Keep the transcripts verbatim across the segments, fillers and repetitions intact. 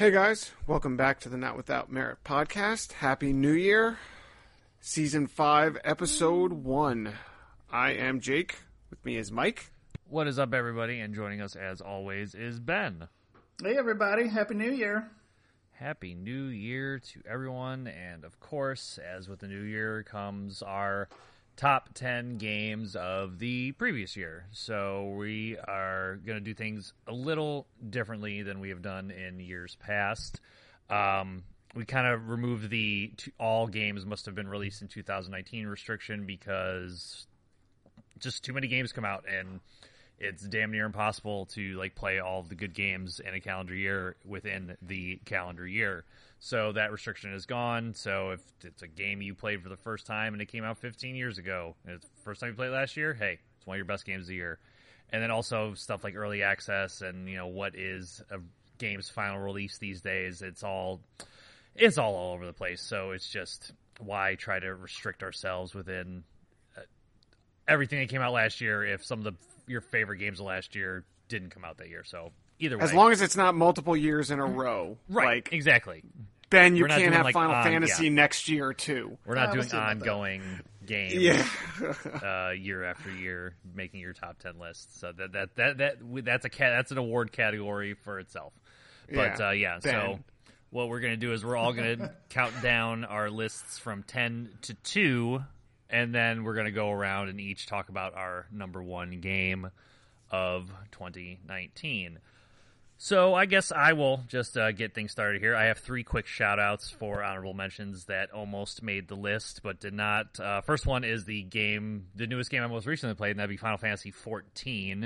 Hey guys, welcome back to the Not Without Merit podcast. Happy New Year. Season five, Episode one. I am Jake. With me is Mike. What is up, everybody? And joining us, as always, is Ben. Hey, everybody. Happy New Year. Happy New Year to everyone. And, of course, as with the new year comes our top ten games of the previous year. So we are going to do things a little differently than we have done in years past. Um, we kind of removed the two, all games must have been released in two thousand nineteen restriction because just too many games come out and it's damn near impossible to like play all of the good games in a calendar year within the calendar year. So that restriction is gone. So if it's a game you played for the first time and it came out fifteen years ago, and it's the first time you played last year, hey, it's one of your best games of the year. And then also stuff like early access and, you know, what is a game's final release these days. It's all, it's all, all over the place. So it's just why try to restrict ourselves within uh, everything that came out last year if some of the your favorite games of last year didn't come out that year. So either way, as long as it's not multiple years in a row, right? Like, exactly. Then you We're not can't doing, have like, Final on- Fantasy yeah. next year too. We're not Yeah, doing we'll see about that. ongoing games, Yeah. uh, year after year, making your top ten lists. So that that that that that's a cat that's an award category for itself. But Yeah. uh, yeah, Ben. so what we're gonna do is we're all gonna count down our lists from ten to two, and then we're gonna go around and each talk about our number one game of twenty nineteen. So I guess I will just uh, get things started here. I have three quick shout-outs for honorable mentions that almost made the list but did not. Uh, first one is the game, the newest game I most recently played, and that'd be Final Fantasy fourteen.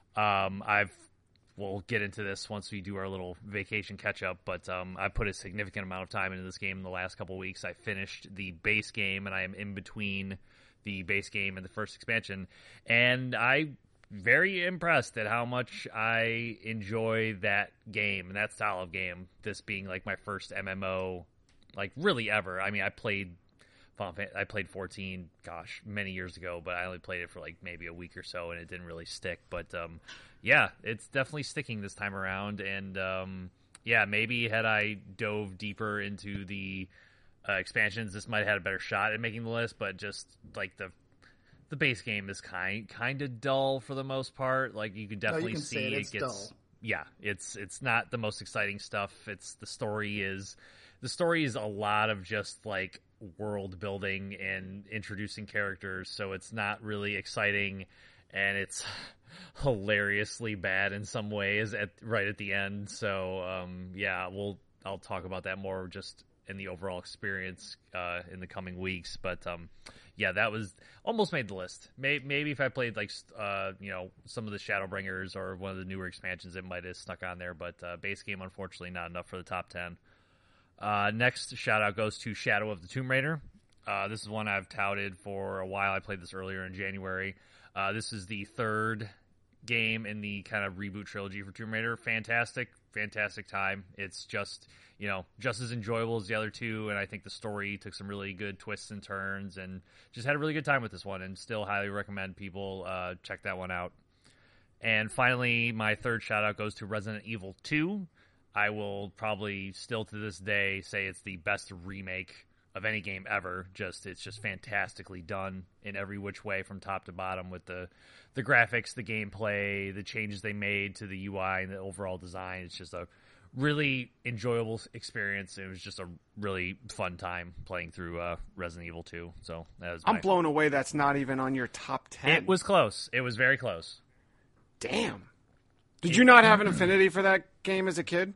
Um, I've we'll get into this once we do our little vacation catch-up, but um, I put a significant amount of time into this game in the last couple weeks. I finished the base game, and I am in between the base game and the first expansion, and I very impressed at how much I enjoy that game and that style of game. This being like my first M M O, like really ever. I mean, I played Final Fan- I played fourteen, gosh, many years ago, but I only played it for like maybe a week or so, and it didn't really stick. But um, yeah, it's definitely sticking this time around. And um, yeah, maybe had I dove deeper into the uh, expansions, this might have had a better shot at making the list. But just like the The base game is kind kind of dull for the most part. Like you can definitely can see say it, it it's gets dull. yeah, it's it's not the most exciting stuff. It's the story is the story is a lot of just like world building and introducing characters, so it's not really exciting, and it's hilariously bad in some ways at right at the end. So um, yeah, we'll I'll talk about that more just in the overall experience uh, in the coming weeks, but um, yeah, that was almost made the list. Maybe, maybe if I played like uh, you know some of the Shadowbringers or one of the newer expansions, it might have snuck on there. But uh, base game, unfortunately, not enough for the top ten. Uh, next shout out goes to Shadow of the Tomb Raider. Uh, this is one I've touted for a while. I played this earlier in January. Uh, this is the third game in the kind of reboot trilogy for Tomb Raider. Fantastic, fantastic time. It's just, you know, just as enjoyable as the other two, and I think the story took some really good twists and turns, and just had a really good time with this one, and still highly recommend people uh, check that one out. And finally, my third shout-out goes to Resident Evil two. I will probably still to this day say it's the best remake of any game ever. Just it's just fantastically done in every which way from top to bottom with the the graphics, the gameplay, the changes they made to the U I and the overall design. It's just a really enjoyable experience. It was just a really fun time playing through uh, Resident Evil two. So that was I'm my- blown away that's not even on your top ten. It was close. It was very close. Damn. Did you not have an affinity for that game as a kid?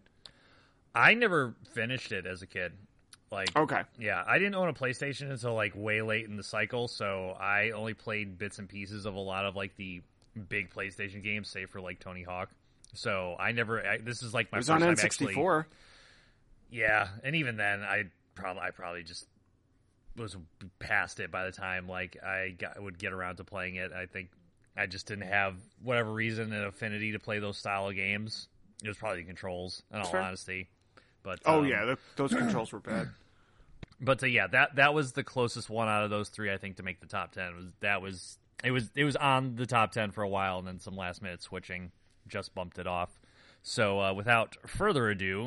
I never finished it as a kid. Like, Okay. yeah, I didn't own a PlayStation until like way late in the cycle, so I only played bits and pieces of a lot of like the big PlayStation games, save for like Tony Hawk. So I never. I, this is like my It was first on time N sixty-four. Actually, yeah, and even then, I probably I probably just was past it by the time like I got, would get around to playing it. I think I just didn't have whatever reason an affinity to play those style of games. It was probably the controls, in all Fair. honesty. But Oh, um, yeah, the, those controls were bad. But uh, yeah, that that was the closest one out of those three, I think, to make the top ten. Was that was it was it was on the top ten for a while, and then some last minute switching just bumped it off. So uh, without further ado,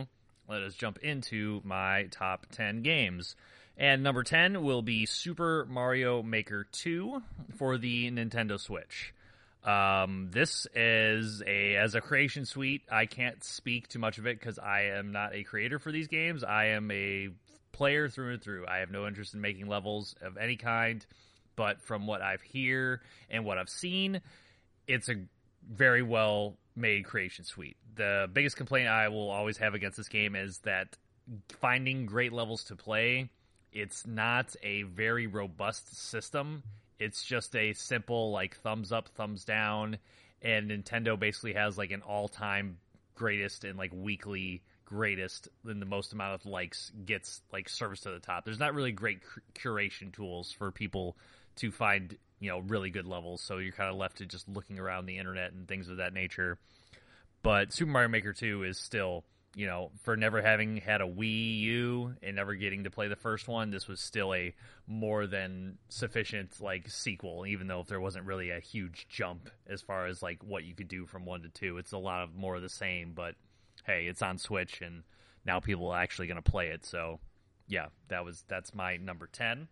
let us jump into my top ten games. And number ten will be Super Mario Maker two for the Nintendo Switch. Um, this is a, as a creation suite, I can't speak too much of it because I am not a creator for these games. I am a player through and through. I have no interest in making levels of any kind, but from what I've heard and what I've seen, it's a very well made creation suite. The biggest complaint I will always have against this game is that finding great levels to play, it's not a very robust system. It's just a simple, like, thumbs up, thumbs down, and Nintendo basically has, like, an all-time greatest and, like, weekly greatest, and the most amount of likes gets, like, service to the top. There's not really great curation tools for people to find, you know, really good levels, so you're kind of left to just looking around the internet and things of that nature. But Super Mario Maker two is still, you know, for never having had a Wii U and never getting to play the first one, this was still a more than sufficient, like, sequel, even though if there wasn't really a huge jump as far as, like, what you could do from one to two. It's a lot of more of the same, but hey, it's on Switch, and now people are actually going to play it, so yeah, that was that's my number ten.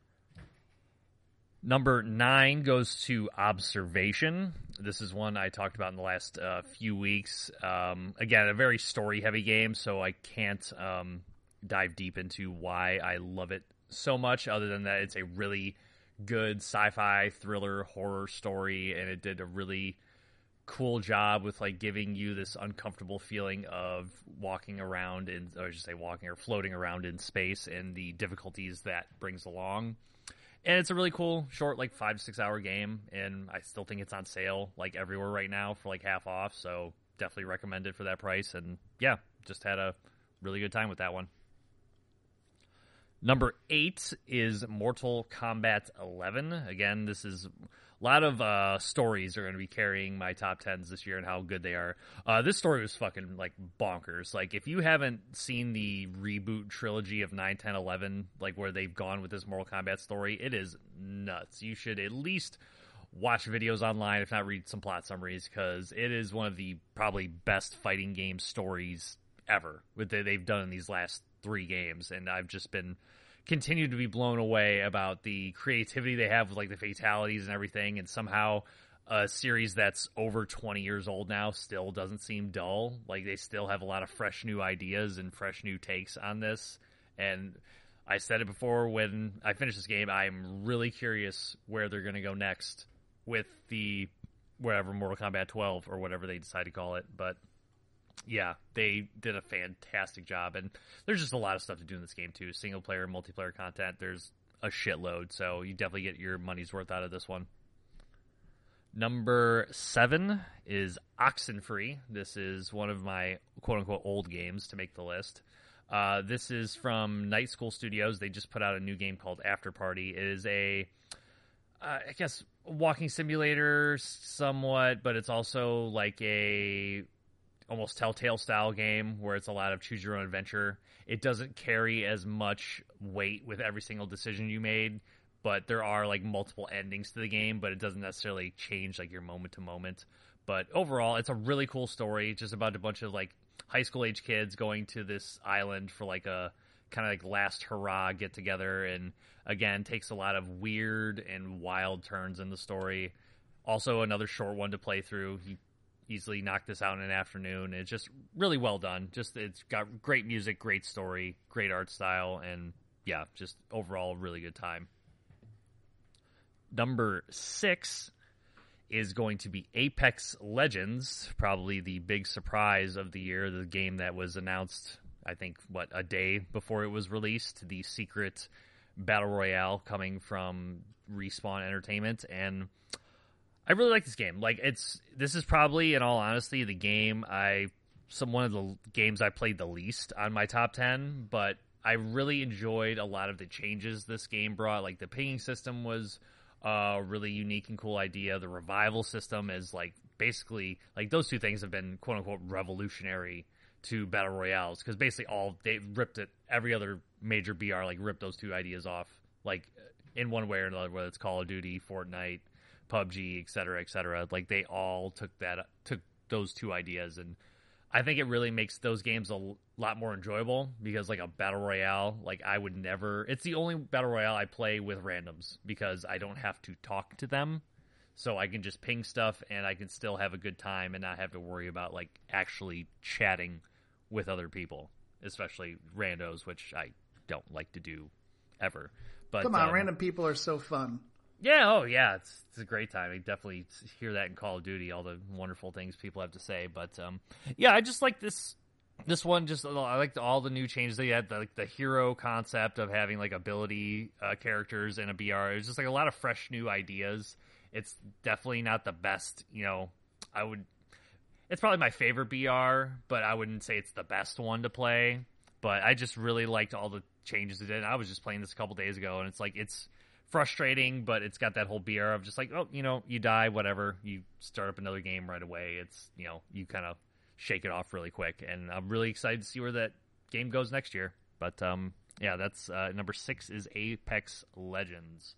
Number nine goes to Observation. This is one I talked about in the last uh, few weeks. Um, again, a very story-heavy game, so I can't um, dive deep into why I love it so much, other than that it's a really good sci-fi thriller horror story, and it did a really cool job with, like, giving you this uncomfortable feeling of walking around in, or I should say walking or floating around in space, and the difficulties that brings along. And it's a really cool, short, like, five to six hour game, and I still think it's on sale, like, everywhere right now for, like, half off, so definitely recommend it for that price, and yeah, just had a really good time with that one. Number eight is Mortal Kombat eleven. Again, this is a lot of uh, stories are going to be carrying my top tens this year and how good they are. Uh, this story was fucking, like, bonkers. Like, if you haven't seen the reboot trilogy of nine, ten, eleven, like, where they've gone with this Mortal Kombat story, it is nuts. You should at least watch videos online, if not read some plot summaries, because it is one of the probably best fighting game stories ever with that they've done in these last three games, and I've just been continued to be blown away about the creativity they have with, like, the fatalities and everything, and somehow a series that's over twenty years old now still doesn't seem dull. Like, they still have a lot of fresh new ideas and fresh new takes on this, and I said it before when I finished this game, I'm really curious where they're going to go next with the whatever Mortal Kombat twelve or whatever they decide to call it, but yeah, they did a fantastic job, and there's just a lot of stuff to do in this game too. Single player, multiplayer content, there's a shitload, so you definitely get your money's worth out of this one. Number seven is Oxenfree. This is one of my quote-unquote old games to make the list. Uh, this is from Night School Studios. They just put out a new game called After Party. It is a, uh, I guess, walking simulator somewhat, but it's also like a almost Telltale style game where it's a lot of choose your own adventure. It doesn't carry as much weight with every single decision you made, but there are, like, multiple endings to the game, but it doesn't necessarily change, like, your moment to moment. But overall, it's a really cool story, just about a bunch of, like, high school age kids going to this island for, like, a kind of like last hurrah get together, and again takes a lot of weird and wild turns in the story. Also another short one to play through. You easily knock this out in an afternoon. It's just really well done. Just it's got great music, great story, great art style, and yeah, just overall really good time. Number six is going to be Apex Legends, probably the big surprise of the year, the game that was announced, I think, what, a day before it was released, the secret Battle Royale coming from Respawn Entertainment, and I really like this game. Like, it's this is probably, in all honesty, the game I some one of the games I played the least on my top ten, but I really enjoyed a lot of the changes this game brought. Like, the pinging system was a really unique and cool idea. The revival system is, like, basically, like, those two things have been quote-unquote revolutionary to Battle Royales, because basically all, they ripped it, every other major B R, like, ripped those two ideas off, like, in one way or another, whether it's Call of Duty, Fortnite, P U B G, et cetera, et cetera. Like, they all took that, took those two ideas and I think it really makes those games a l- lot more enjoyable because like a battle royale, like I would never, it's the only battle royale I play with randoms because I don't have to talk to them. So I can just ping stuff and I can still have a good time and not have to worry about like actually chatting with other people, especially randos, which I don't like to do ever. But Come on, um, random people are so fun. Yeah, oh yeah, it's it's a great time. I definitely hear that in Call of Duty, all the wonderful things people have to say. But um, yeah, I just like this this one. Just I like all the new changes they had, the, like the hero concept of having like ability uh, characters in a B R. It was just like a lot of fresh new ideas. It's definitely not the best, you know. I would. It's probably my favorite B R, but I wouldn't say it's the best one to play. But I just really liked all the changes it did. I was just playing this a couple days ago, and it's like it's frustrating, but it's got that whole B R of just like, oh, you know, you die, whatever. You start up another game right away. It's, you know, you kind of shake it off really quick. And I'm really excited to see where that game goes next year. But, um, yeah, that's uh, number six is Apex Legends.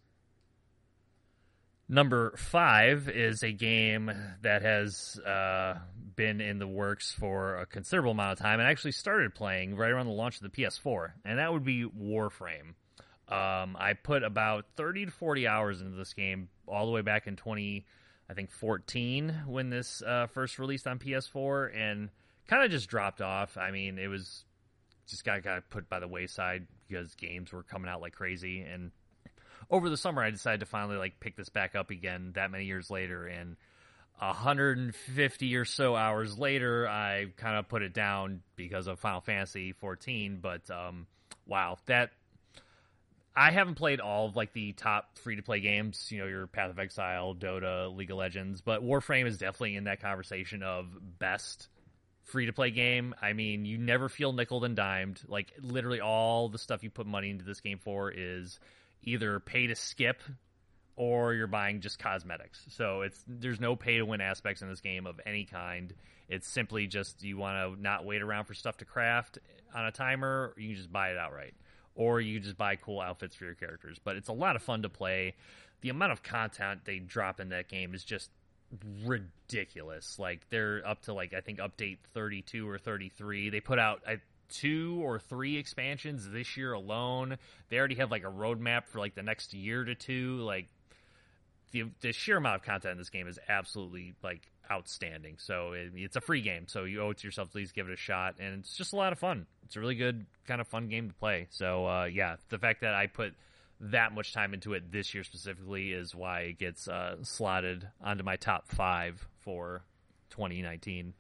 Number five is a game that has uh, been in the works for a considerable amount of time and actually started playing right around the launch of the P S four, and that would be Warframe. Um, I put about thirty to forty hours into this game all the way back in twenty, I think fourteen when this uh, first released on P S four, and kind of just dropped off. I mean, it was just got got put by the wayside because games were coming out like crazy, and over the summer, I decided to finally like pick this back up again that many years later, and one hundred fifty or so hours later, I kind of put it down because of Final Fantasy fourteen. But um, wow, that I haven't played all of like the top free-to-play games, you know, your Path of Exile, Dota, League of Legends, but Warframe is definitely in that conversation of best free-to-play game. I mean, you never feel nickeled and dimed. Like literally all the stuff you put money into this game for is either pay to skip or you're buying just cosmetics. So it's there's no pay to win aspects in this game of any kind. It's simply just you want to not wait around for stuff to craft on a timer, or you can just buy it outright. Or you just buy cool outfits for your characters. But it's a lot of fun to play. The amount of content they drop in that game is just ridiculous. Like they're up to like I think update thirty-two or thirty-three. They put out I two or three expansions this year alone. They already have like a roadmap for like the next year to two. Like the the sheer amount of content in this game is absolutely like outstanding. So it, it's a free game, so you owe it to yourself to at least give it a shot, and it's just a lot of fun. It's a really good kind of fun game to play. So uh, yeah, the fact that I put that much time into it this year specifically is why it gets uh, slotted onto my top five for twenty nineteen.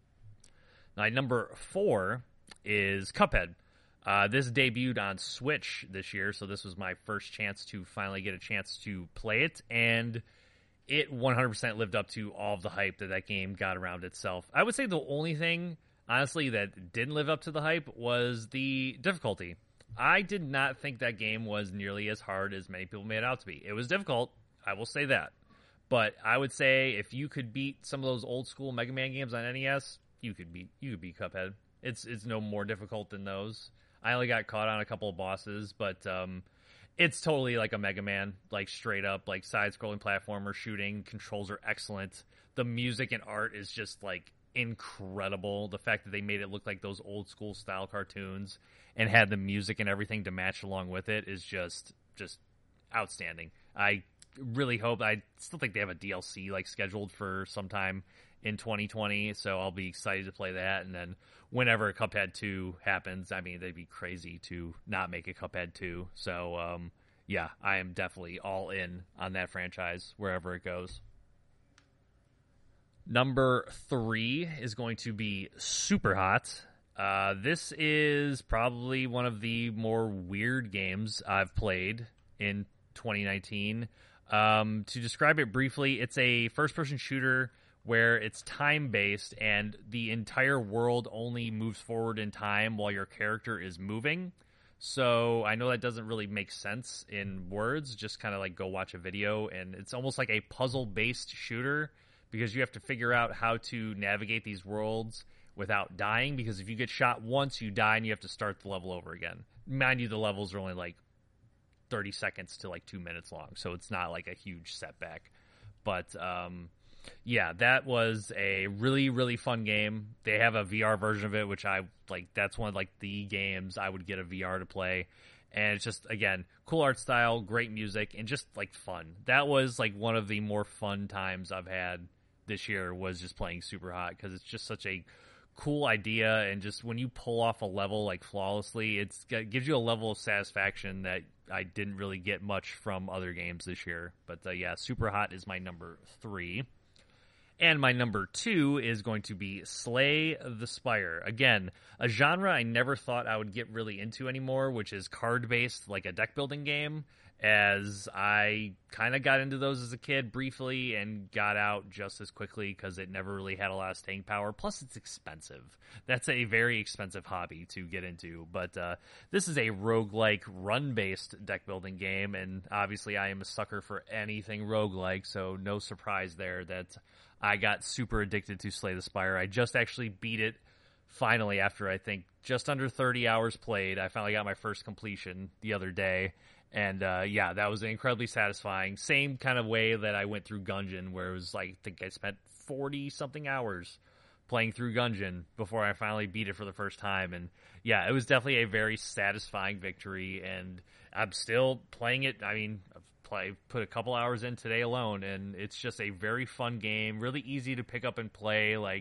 Now, number four is Cuphead. Uh, this debuted on Switch this year, so this was my first chance to finally get a chance to play it, and it one hundred percent lived up to all of the hype that that game got around itself. I would say the only thing, honestly, that didn't live up to the hype was the difficulty. I did not think that game was nearly as hard as many people made it out to be. It was difficult, I will say that. But I would say if you could beat some of those old school Mega Man games on N E S, you could beat you could beat Cuphead. It's it's no more difficult than those. I only got caught on a couple of bosses, but um, it's totally like a Mega Man, like straight up, like side-scrolling platformer shooting. Controls are excellent. The music and art is just like incredible. The fact that they made it look like those old school style cartoons and had the music and everything to match along with it is just just outstanding. I really hope. I still think they have a D L C like scheduled for sometime in twenty twenty, so I'll be excited to play that. And then whenever Cuphead two happens, I mean, they'd be crazy to not make a Cuphead two. So um, yeah, I am definitely all in on that franchise wherever it goes. Number three is going to be Super Hot. Uh, this is probably one of the more weird games I've played in twenty nineteen. Um, to describe it briefly, it's a first-person shooter where it's time-based and the entire world only moves forward in time while your character is moving. So I know that doesn't really make sense in words, just kind of like go watch a video, and it's almost like a puzzle-based shooter because you have to figure out how to navigate these worlds without dying, because if you get shot once, you die and you have to start the level over again. Mind you, the levels are only like thirty seconds to like two minutes long, so it's not like a huge setback. But um, Yeah, that was a really, really fun game. They have a V R version of it, which I like. That's one of like the games I would get a V R to play. And it's just, again, cool art style, great music, and just like fun. That was like one of the more fun times I've had this year, was just playing Super Hot, because it's just such a cool idea. And just when you pull off a level like flawlessly, it's, it gives you a level of satisfaction that I didn't really get much from other games this year. But uh, yeah, Super Hot is my number three. And my number two is going to be Slay the Spire. Again, a genre I never thought I would get really into anymore, which is card-based, like a deck-building game, as I kind of got into those as a kid briefly and got out just as quickly because it never really had a lot of staying power. Plus, it's expensive. That's a very expensive hobby to get into. But uh, this is a roguelike, run-based deck-building game, and obviously I am a sucker for anything roguelike, so no surprise there that I got super addicted to Slay the Spire. I just actually beat it finally after, I think, just under thirty hours played. I finally got my first completion the other day. And, uh, yeah, that was incredibly satisfying. Same kind of way that I went through Gungeon, where it was like, I think I spent forty-something hours playing through Gungeon before I finally beat it for the first time. And, yeah, it was definitely a very satisfying victory. And I'm still playing it. I mean, play put a couple hours in today alone, and it's just a very fun game, really easy to pick up and play. Like,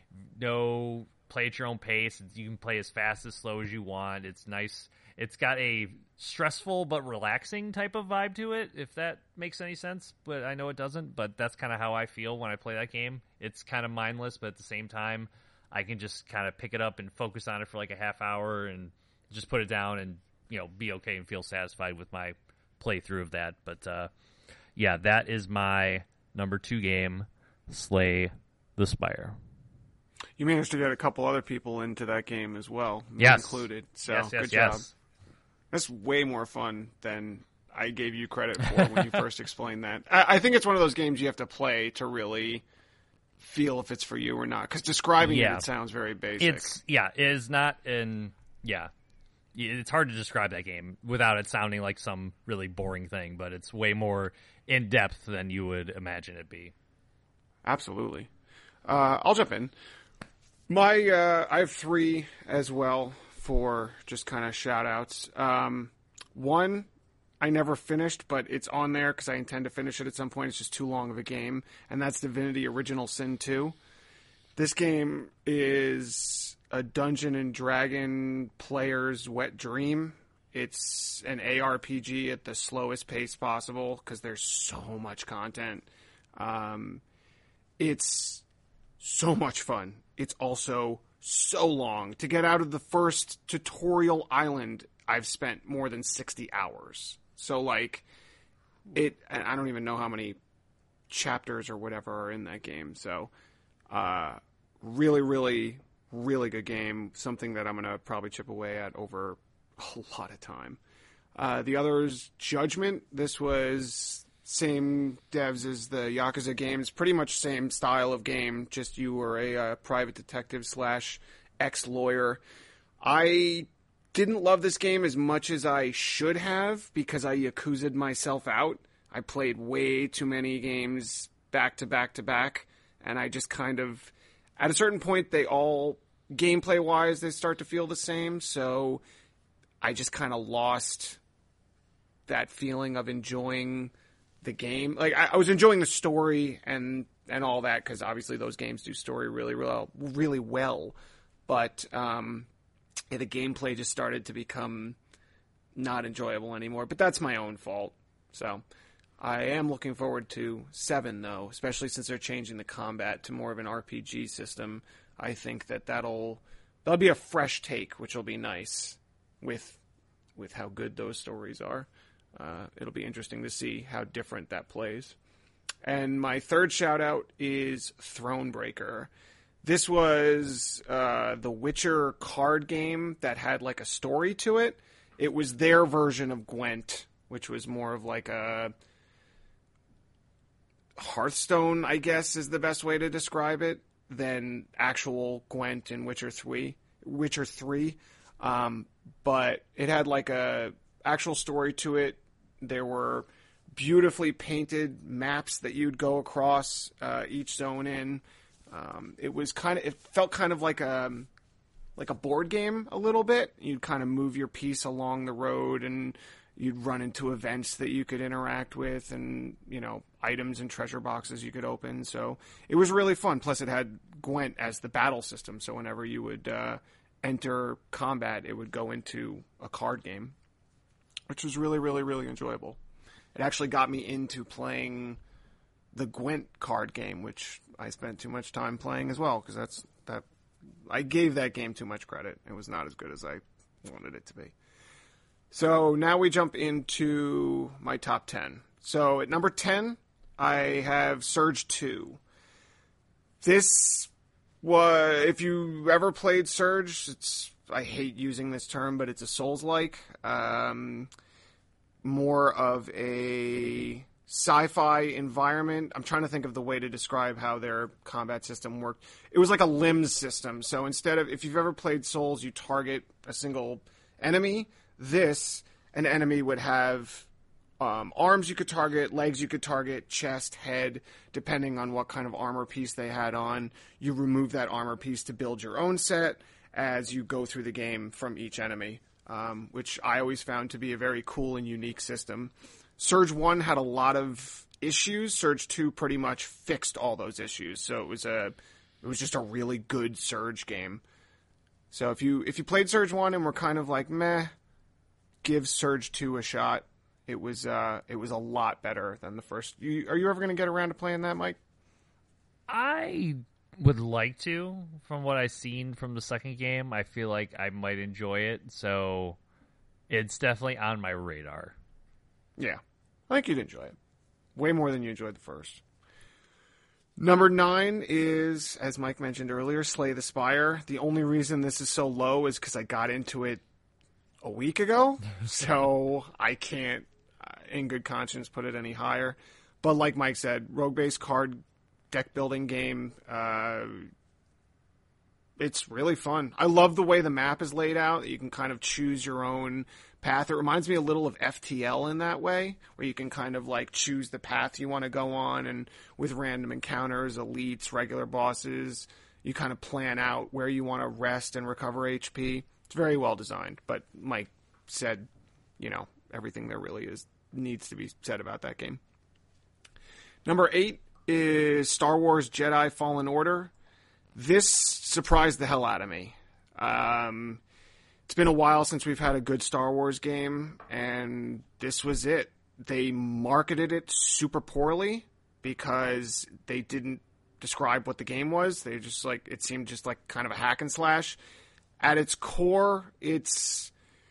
no, play at your own pace. You can play as fast as slow as you want. It's nice. It's got a stressful but relaxing type of vibe to it, if that makes any sense, but I know it doesn't. But that's kind of how I feel when I play that game. It's kind of mindless, but at the same time I can just kind of pick it up and focus on it for like a half hour and just put it down and, you know, be okay and feel satisfied with my playthrough of that. But uh, yeah, that is my number two game, Slay the Spire. You managed to get a couple other people into that game as well, me yes. included. So yes, yes, good yes. job. That's way more fun than I gave you credit for when you first explained that. I, I think it's one of those games you have to play to really feel if it's for you or not. Because describing yeah. it, it sounds very basic. It's yeah, it is not in yeah. It's hard to describe that game without it sounding like some really boring thing, but it's way more in depth than you would imagine it be. Absolutely. Uh, I'll jump in. My uh, I have three as well for just kind of shout outs. Um, one, I never finished, but it's on there because I intend to finish it at some point. It's just too long of a game, and that's Divinity Original Sin two. This game is a Dungeon and Dragon player's wet dream. It's an A R P G at the slowest pace possible because there's so much content. Um, it's so much fun. It's also so long. To get out of the first tutorial island, I've spent more than sixty hours. So, like, it, I don't even know how many chapters or whatever are in that game. So, uh, really, really, really good game. Something that I'm going to probably chip away at over a lot of time. Uh, the other is Judgment. This was same devs as the Yakuza games. Pretty much same style of game. Just you were a uh, private detective slash ex-lawyer. I didn't love this game as much as I should have because I Yakuza'd myself out. I played way too many games back to back to back, and I just kind of, at a certain point, they all, gameplay-wise, they start to feel the same, so I just kind of lost that feeling of enjoying the game. Like, I, I was enjoying the story and and all that, because obviously those games do story really, really, really well, but um, yeah, the gameplay just started to become not enjoyable anymore, but that's my own fault. So I am looking forward to seven, though, especially since they're changing the combat to more of an R P G system. I think that that'll, that'll be a fresh take, which will be nice with with how good those stories are. Uh, it'll be interesting to see how different that plays. And my third shout-out is Thronebreaker. This was uh, the Witcher card game that had like a story to it. It was their version of Gwent, which was more of like a Hearthstone, I guess, is the best way to describe it, than actual Gwent in Witcher three. Witcher three. Um, but it had like a actual story to it. There were beautifully painted maps that you'd go across uh, each zone in. Um, it was kind of, it felt kind of like a, like a board game a little bit. You'd kind of move your piece along the road and you'd run into events that you could interact with and, you know, items and treasure boxes you could open. So it was really fun. Plus it had Gwent as the battle system. So whenever you would uh, enter combat, it would go into a card game, which was really, really, really enjoyable. It actually got me into playing the Gwent card game, which I spent too much time playing as well, because that's that. I gave that game too much credit. It was not as good as I wanted it to be. So now we jump into my top ten. So at number ten, I have Surge two. This was, if you ever played Surge, it's, I hate using this term, but it's a Souls-like. Um, more of a sci-fi environment. I'm trying to think of the way to describe how their combat system worked. It was like a limbs system. So instead of, if you've ever played Souls, you target a single enemy. This, an enemy would have um, arms you could target, legs you could target, chest, head, depending on what kind of armor piece they had on. You remove that armor piece to build your own set as you go through the game from each enemy, um, which I always found to be a very cool and unique system. Surge one had a lot of issues. Surge two pretty much fixed all those issues. So it was a, it was just a really good Surge game. So if you if you played Surge one and were kind of like meh, give Surge two a shot. It was uh it was a lot better than the first. You, are you ever going to get around to playing that, Mike? I would like to. From what I've seen from the second game, I feel like I might enjoy it. So it's definitely on my radar. Yeah, I think you'd enjoy it. Way more than you enjoyed the first. Number nine is, as Mike mentioned earlier, Slay the Spire. The only reason this is so low is because I got into it a week ago, so I can't, uh, in good conscience, put it any higher. But like Mike said, rogue-based card deck building game, uh, it's really fun. I love the way the map is laid out. You can kind of choose your own path. It reminds me a little of F T L in that way, where you can kind of like choose the path you want to go on, and with random encounters, elites, regular bosses, you kind of plan out where you want to rest and recover H P. It's very well designed, but Mike said, you know, everything there really is needs to be said about that game. Number eight is Star Wars Jedi Fallen Order. This surprised the hell out of me. Um, it's been a while since we've had a good Star Wars game, and this was it. They marketed it super poorly because they didn't describe what the game was. They just like, it seemed just like kind of a hack and slash. At its core, it's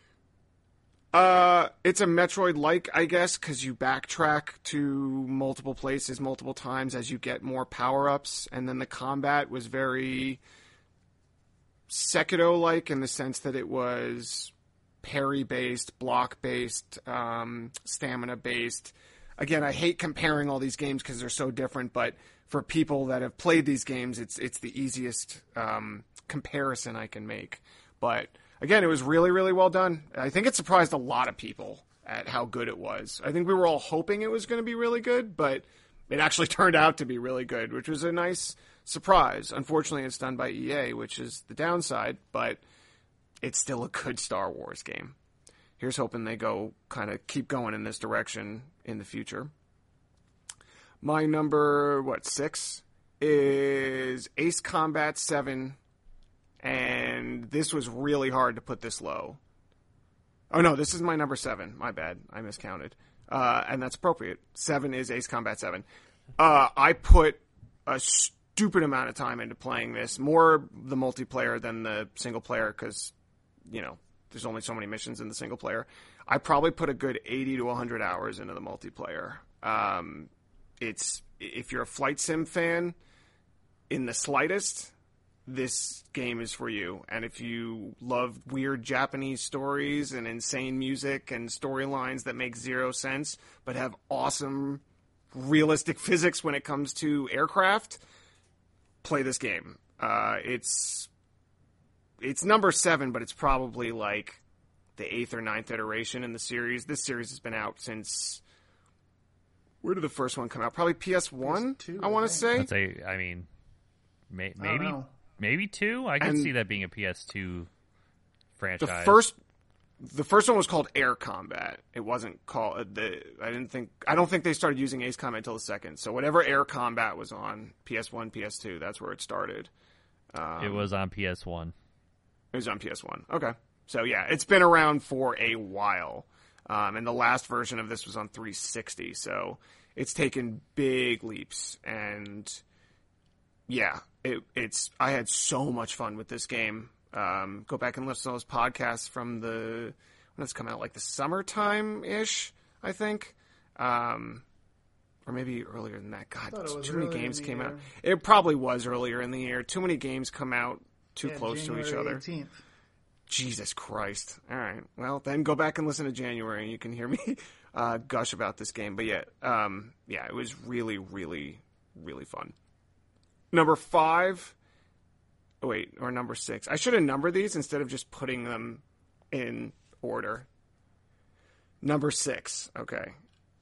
uh, it's a Metroid-like, I guess, because you backtrack to multiple places multiple times as you get more power-ups, and then the combat was very Sekiro-like in the sense that it was parry-based, block-based, um, stamina-based. Again, I hate comparing all these games because they're so different, but for people that have played these games, it's it's the easiest um, comparison I can make. But again, it was really, really well done. I think it surprised a lot of people at how good it was. I think we were all hoping it was going to be really good, but it actually turned out to be really good, which was a nice surprise. Unfortunately, it's done by E A, which is the downside, but it's still a good Star Wars game. Here's hoping they go kind of keep going in this direction in the future. My number, what, six, is Ace Combat seven, and this was really hard to put this low. Oh, no, this is my number seven. My bad. I miscounted. Uh, and that's appropriate. seven is Ace Combat seven. Uh, I put a stupid amount of time into playing this, more the multiplayer than the single player, because, you know, there's only so many missions in the single player. I probably put a good eighty to one hundred hours into the multiplayer. Um, it's, if you're a flight sim fan, in the slightest, this game is for you. And if you love weird Japanese stories and insane music and storylines that make zero sense, but have awesome realistic physics when it comes to aircraft, play this game. Uh, it's, it's number seven, but it's probably like the eighth or ninth iteration in the series. This series has been out since Where did the first one come out? Probably P S one, P S two, I want I to think. say. I'd say, I mean, may, I don't maybe know. maybe two. I could And- see that being a P S two franchise. The first, the first one was called Air Combat. It wasn't called uh, the. I didn't think. I don't think they started using Ace Combat until the second. So whatever Air Combat was on P S one, P S two, that's where it started. Um, it was on P S one. It was on P S one. Okay, so yeah, it's been around for a while, um, and the last version of this was on three sixty. So it's taken big leaps, and yeah, it, it's. I had so much fun with this game. Um, go back and listen to those podcasts from the when it's come out, like the summertime ish, I think, um, or maybe earlier than that. God, Thought it was too many earlier games in the came year. out. It probably was earlier in the year. Too many games come out too Yeah, close to each January other. eighteenth. Jesus Christ! All right, well then go back and listen to January, and you can hear me uh, gush about this game. But yeah, um, yeah, it was really, really, really fun. Number five. Oh, wait, or number six. I should have numbered these instead of just putting them in order. Number six, okay,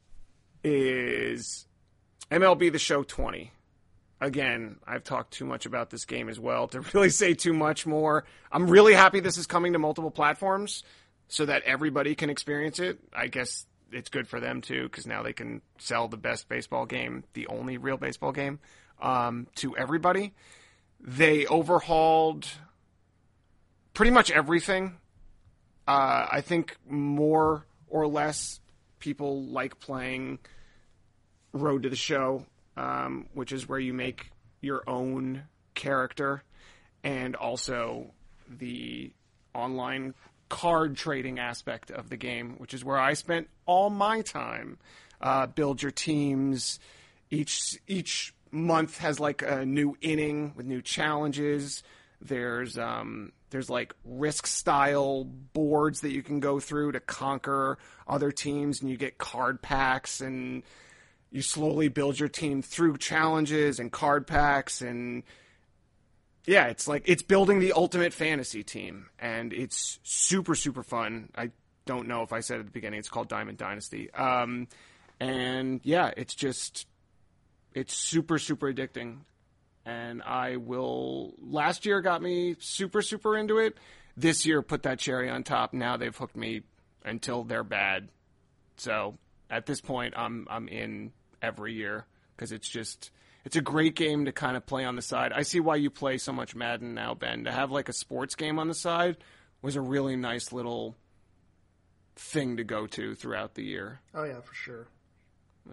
is M L B The Show twenty. Again, I've talked too much about this game as well to really say too much more. I'm really happy this is coming to multiple platforms so that everybody can experience it. I guess it's good for them too, because now they can sell the best baseball game, the only real baseball game, um, to everybody. They overhauled pretty much everything. Uh, I think more or less people like playing Road to the Show, um, which is where you make your own character, and also the online card trading aspect of the game, which is where I spent all my time. Uh, build your teams. Each each month has like a new inning with new challenges. There's um there's like risk style boards that you can go through to conquer other teams, and you get card packs, and you slowly build your team through challenges and card packs. And yeah, it's like it's building the ultimate fantasy team, and it's super super fun. I don't know if I said at the beginning it's called Diamond Dynasty. Um and yeah, it's just it's super, super addicting, and I will... Last year got me super, super into it. This year put that cherry on top. Now they've hooked me until they're bad. So at this point, I'm I'm in every year, because it's just... It's a great game to kind of play on the side. I see why you play so much Madden now, Ben. To have like a sports game on the side was a really nice little thing to go to throughout the year. Oh yeah, for sure. Yeah.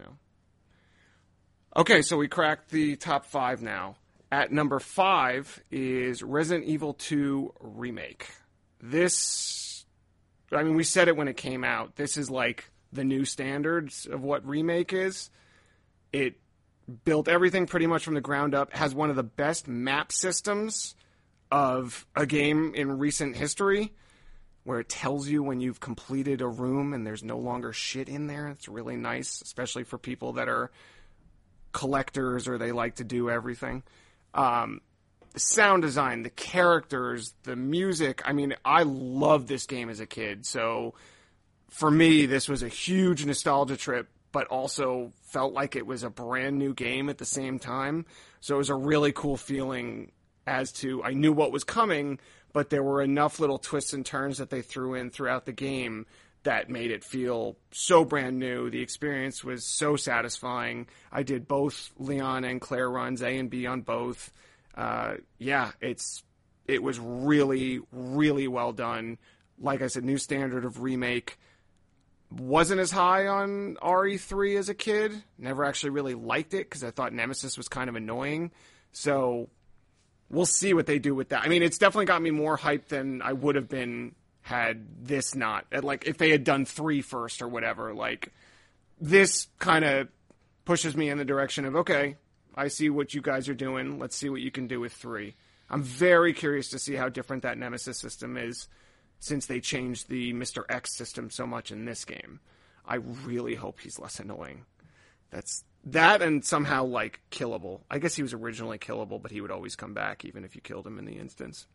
Okay, so we cracked the top five now. At number five is Resident Evil two Remake. This, I mean, we said it when it came out. This is like the new standards of what Remake is. It built everything pretty much from the ground up, has one of the best map systems of a game in recent history, where it tells you when you've completed a room and there's no longer shit in there. It's really nice, especially for people that are collectors or they like to do everything. Um, the sound design, the characters, the music. I mean, I loved this game as a kid. So for me, this was a huge nostalgia trip, but also felt like it was a brand new game at the same time. So it was a really cool feeling as to, I knew what was coming, but there were enough little twists and turns that they threw in throughout the game that made it feel so brand new. The experience was so satisfying. I did both Leon and Claire runs, A and B on both. Uh, yeah, it's it was really, really well done. Like I said, new standard of Remake. Wasn't as high on R E three as a kid. Never actually really liked it because I thought Nemesis was kind of annoying. So we'll see what they do with that. I mean, it's definitely got me more hyped than I would have been had this not, like, if they had done three first or whatever. Like, this kind of pushes me in the direction of, okay, I see what you guys are doing. Let's see what you can do with three. I'm very curious to see how different that Nemesis system is, since they changed the Mister X system so much in this game. I really hope he's less annoying. That's that, and somehow, like, killable. I guess he was originally killable, but he would always come back, even if you killed him in the instance.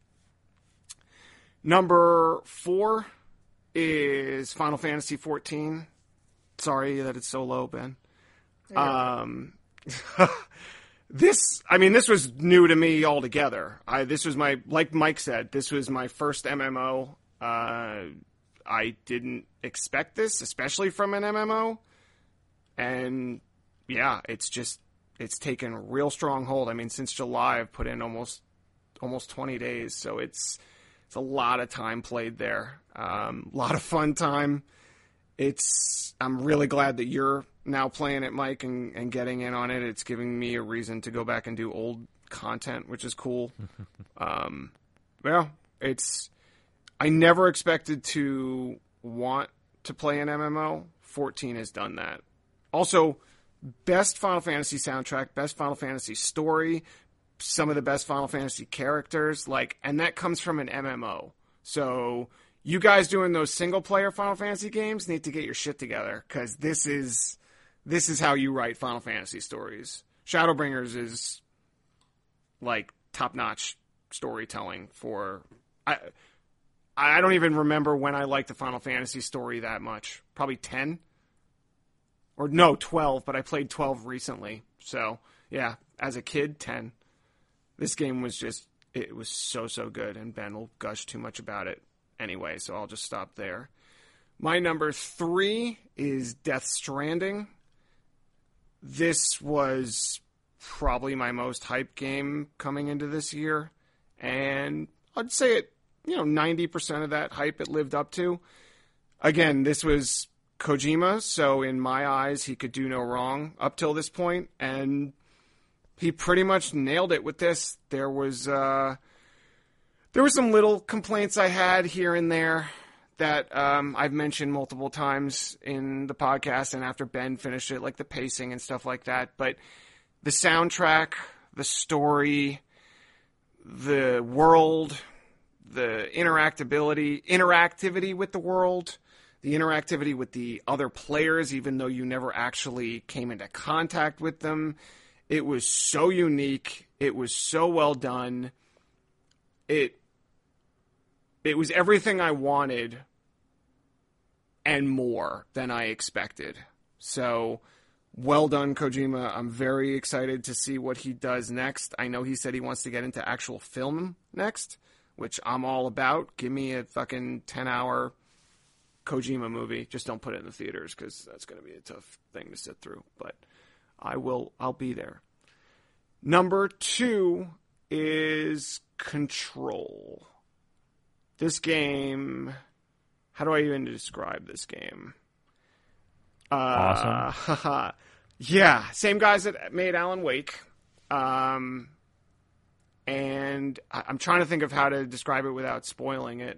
Number four is Final Fantasy fourteen. Sorry that it's so low, Ben. Um, this, I mean, this was new to me altogether. I, this was my, like Mike said, this was my first M M O. Uh, I didn't expect this, especially from an M M O. And yeah, it's just, it's taken a real strong hold. I mean, since July, I've put in almost, almost twenty days. So it's, it's a lot of time played there. Um, a lot of fun time. It's, I'm really glad that you're now playing it, Mike, and, and getting in on it. It's giving me a reason to go back and do old content, which is cool. um, yeah, it's, I never expected to want to play an M M O. fourteen has done that. Also, best Final Fantasy soundtrack, best Final Fantasy story, some of the best Final Fantasy characters, like, and that comes from an M M O. So you guys doing those single player Final Fantasy games need to get your shit together, because this is this is how you write Final Fantasy stories. Shadowbringers is like top notch storytelling for. I I don't even remember when I liked the Final Fantasy story that much. Probably ten or no twelve, but I played twelve recently. So yeah, as a kid, ten. This game was just, it was so, so good, and Ben will gush too much about it anyway, so I'll just stop there. My number three is Death Stranding. This was probably my most hyped game coming into this year, and I'd say it, you know, ninety percent of that hype it lived up to. Again, this was Kojima, so in my eyes, he could do no wrong up till this point, and he pretty much nailed it with this. There was uh, there were some little complaints I had here and there that um, I've mentioned multiple times in the podcast and after Ben finished it, like the pacing and stuff like that. But the soundtrack, the story, the world, the interactability, interactivity with the world, the interactivity with the other players, even though you never actually came into contact with them. It was so unique. It was so well done. It it was everything I wanted and more than I expected. So, well done, Kojima. I'm very excited to see what he does next. I know he said he wants to get into actual film next, which I'm all about. Give me a fucking ten-hour Kojima movie. Just don't put it in the theaters, because that's going to be a tough thing to sit through. But I will, I'll be there. Number two is Control. This game, how do I even describe this game? Uh, awesome. Yeah, same guys that made Alan Wake. Um, and I, I'm trying to think of how to describe it without spoiling it.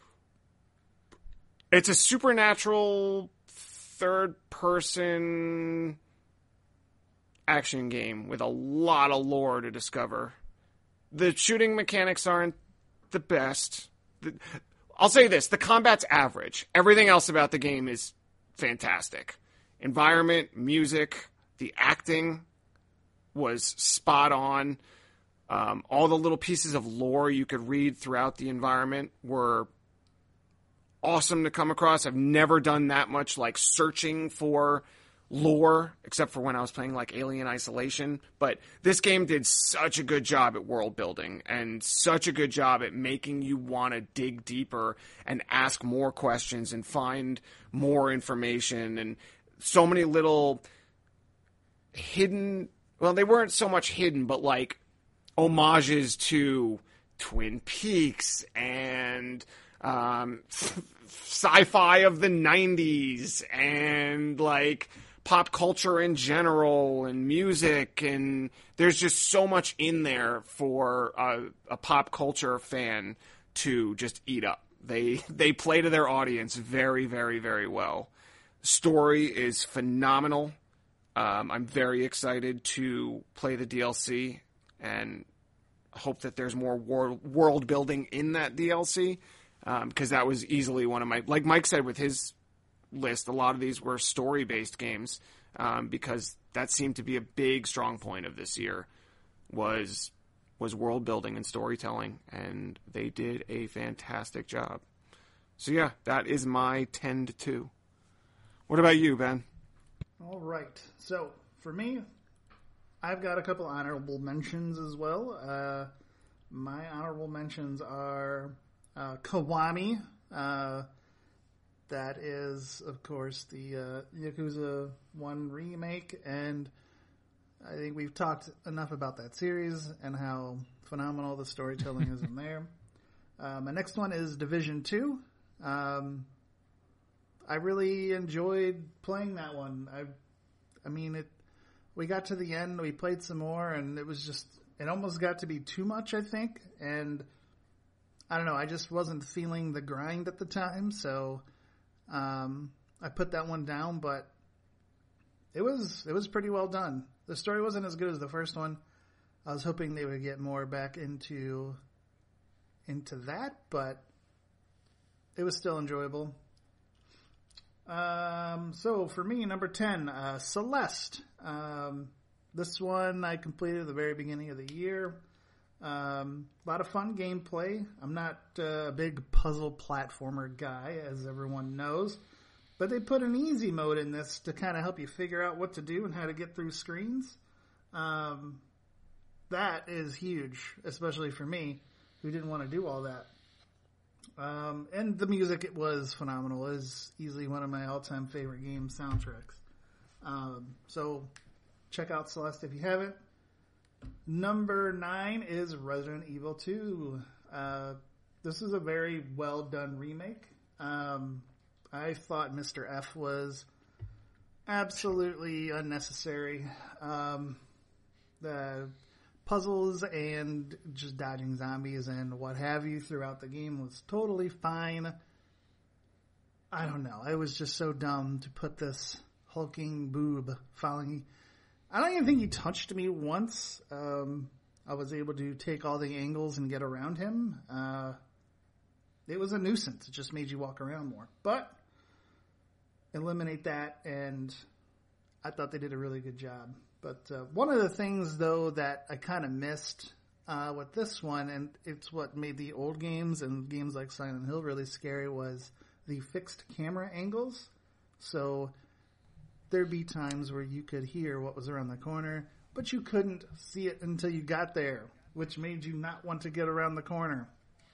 It's a supernatural third-person action game with a lot of lore to discover. The shooting mechanics aren't the best. The, I'll say this, the combat's average. Everything else about the game is fantastic. Environment, music, the acting was spot on. Um, all the little pieces of lore you could read throughout the environment were awesome to come across. I've never done that much like searching for lore, except for when I was playing like Alien Isolation. But this game did such a good job at world building and such a good job at making you want to dig deeper and ask more questions and find more information, and so many little hidden, well, they weren't so much hidden, but like homages to Twin Peaks and um, sci-fi of the nineties and like pop culture in general and music, and there's just so much in there for a, a pop culture fan to just eat up. They they play to their audience very, very, very well. Story is phenomenal. Um, I'm very excited to play the D L C and hope that there's more wor- world building in that D L C, because um, that was easily one of my, like Mike said with his list, a lot of these were story-based games, um, because that seemed to be a big strong point of this year was was world building and storytelling, and they did a fantastic job. So yeah, that is my ten to two. What about you, Ben? All right. So for me, I've got a couple honorable mentions as well. Uh, my honorable mentions are uh, Kiwami. Uh, that is, of course, the uh, Yakuza one remake, and I think we've talked enough about that series and how phenomenal the storytelling is in there. Uh, my next one is Division two. Um, I really enjoyed playing that one. I, I mean, it. We got to the end, we played some more, and it was just, it almost got to be too much, I think. And I don't know, I just wasn't feeling the grind at the time, so um, I put that one down. But it was it was pretty well done. The story wasn't as good as the first one. I was hoping they would get more back into into that, but it was still enjoyable. Um, so for me, number ten, uh, Celeste. Um, this one I completed at the very beginning of the year. Um, a lot of fun gameplay. I'm not uh, a big puzzle platformer guy, as everyone knows, but they put an easy mode in this to kind of help you figure out what to do and how to get through screens. Um, that is huge, especially for me, who didn't want to do all that. Um, and the music, it was phenomenal. It was easily one of my all-time favorite game soundtracks. Um, so check out Celeste if you haven't. Number nine is Resident Evil two. Uh, this is a very well done remake. Um, I thought Mister F was absolutely unnecessary. Um, the puzzles and just dodging zombies and what have you throughout the game was totally fine. I don't know. It was just so dumb to put this hulking boob following. I don't even think he touched me once. Um, I was able to take all the angles and get around him. Uh, it was a nuisance. It just made you walk around more. But eliminate that, and I thought they did a really good job. But uh, one of the things, though, that I kind of missed uh, with this one, and it's what made the old games and games like Silent Hill really scary, was the fixed camera angles. So there'd be times where you could hear what was around the corner, but you couldn't see it until you got there, which made you not want to get around the corner.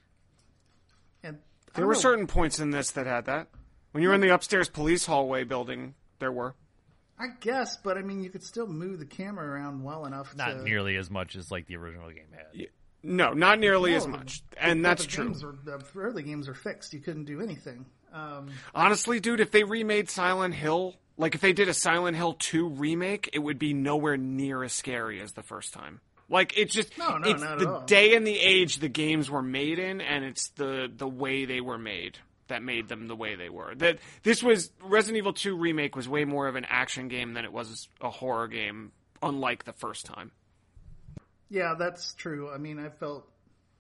And there were know. certain points in this that had that. When you were in the upstairs police hallway building, there were. I guess, but I mean, you could still move the camera around well enough. Not to... nearly as much as like the original game had. Yeah. No, not nearly no, as much, and that's the true. Games were, the early games were fixed; you couldn't do anything. Um, Honestly, dude, if they remade Silent Hill, like if they did a Silent Hill two remake, it would be nowhere near as scary as the first time. Like it's just no, no, it's not the at all. day and the age the games were made in, and it's the the way they were made that made them the way they were. That this was Resident Evil two remake was way more of an action game than it was a horror game, unlike the first time. Yeah, that's true. I mean, I felt,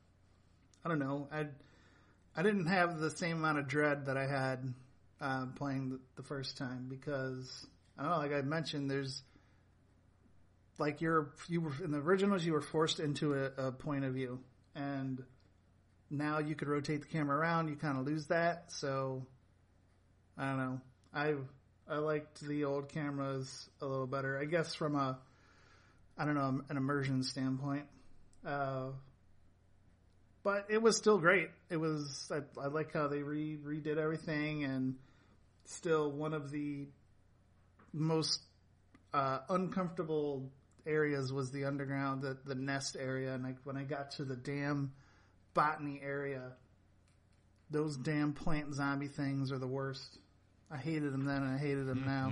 I don't know, I I didn't have the same amount of dread that I had uh, playing the, the first time because I don't know, like I mentioned, there's like you're you were in the originals, you were forced into a, a point of view, and now you could rotate the camera around. You kind of lose that. So, I don't know. I I liked the old cameras a little better. I guess from a, I don't know, an immersion standpoint. Uh, but it was still great. It was, I, I like how they re, redid everything, and still one of the most uh, uncomfortable areas was the underground, the, the nest area. And I, when I got to the dam botany area, those damn plant zombie things are the worst. I hated them then and I hated them now.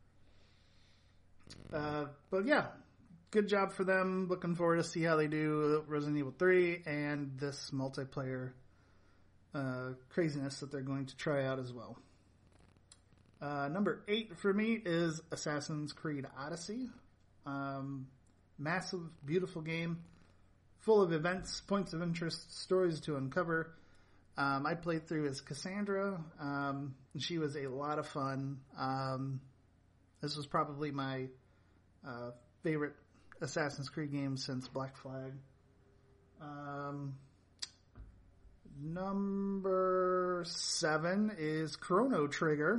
Uh, but yeah, good job for them. Looking forward to see how they do Resident Evil three and this multiplayer uh, craziness that they're going to try out as well. Uh, number eight for me is Assassin's Creed Odyssey. Um, massive, beautiful game. Full of events, points of interest, stories to uncover. Um, I played through as Cassandra. Um, and she was a lot of fun. Um, this was probably my uh, favorite Assassin's Creed game since Black Flag. Um, number seven is Chrono Trigger.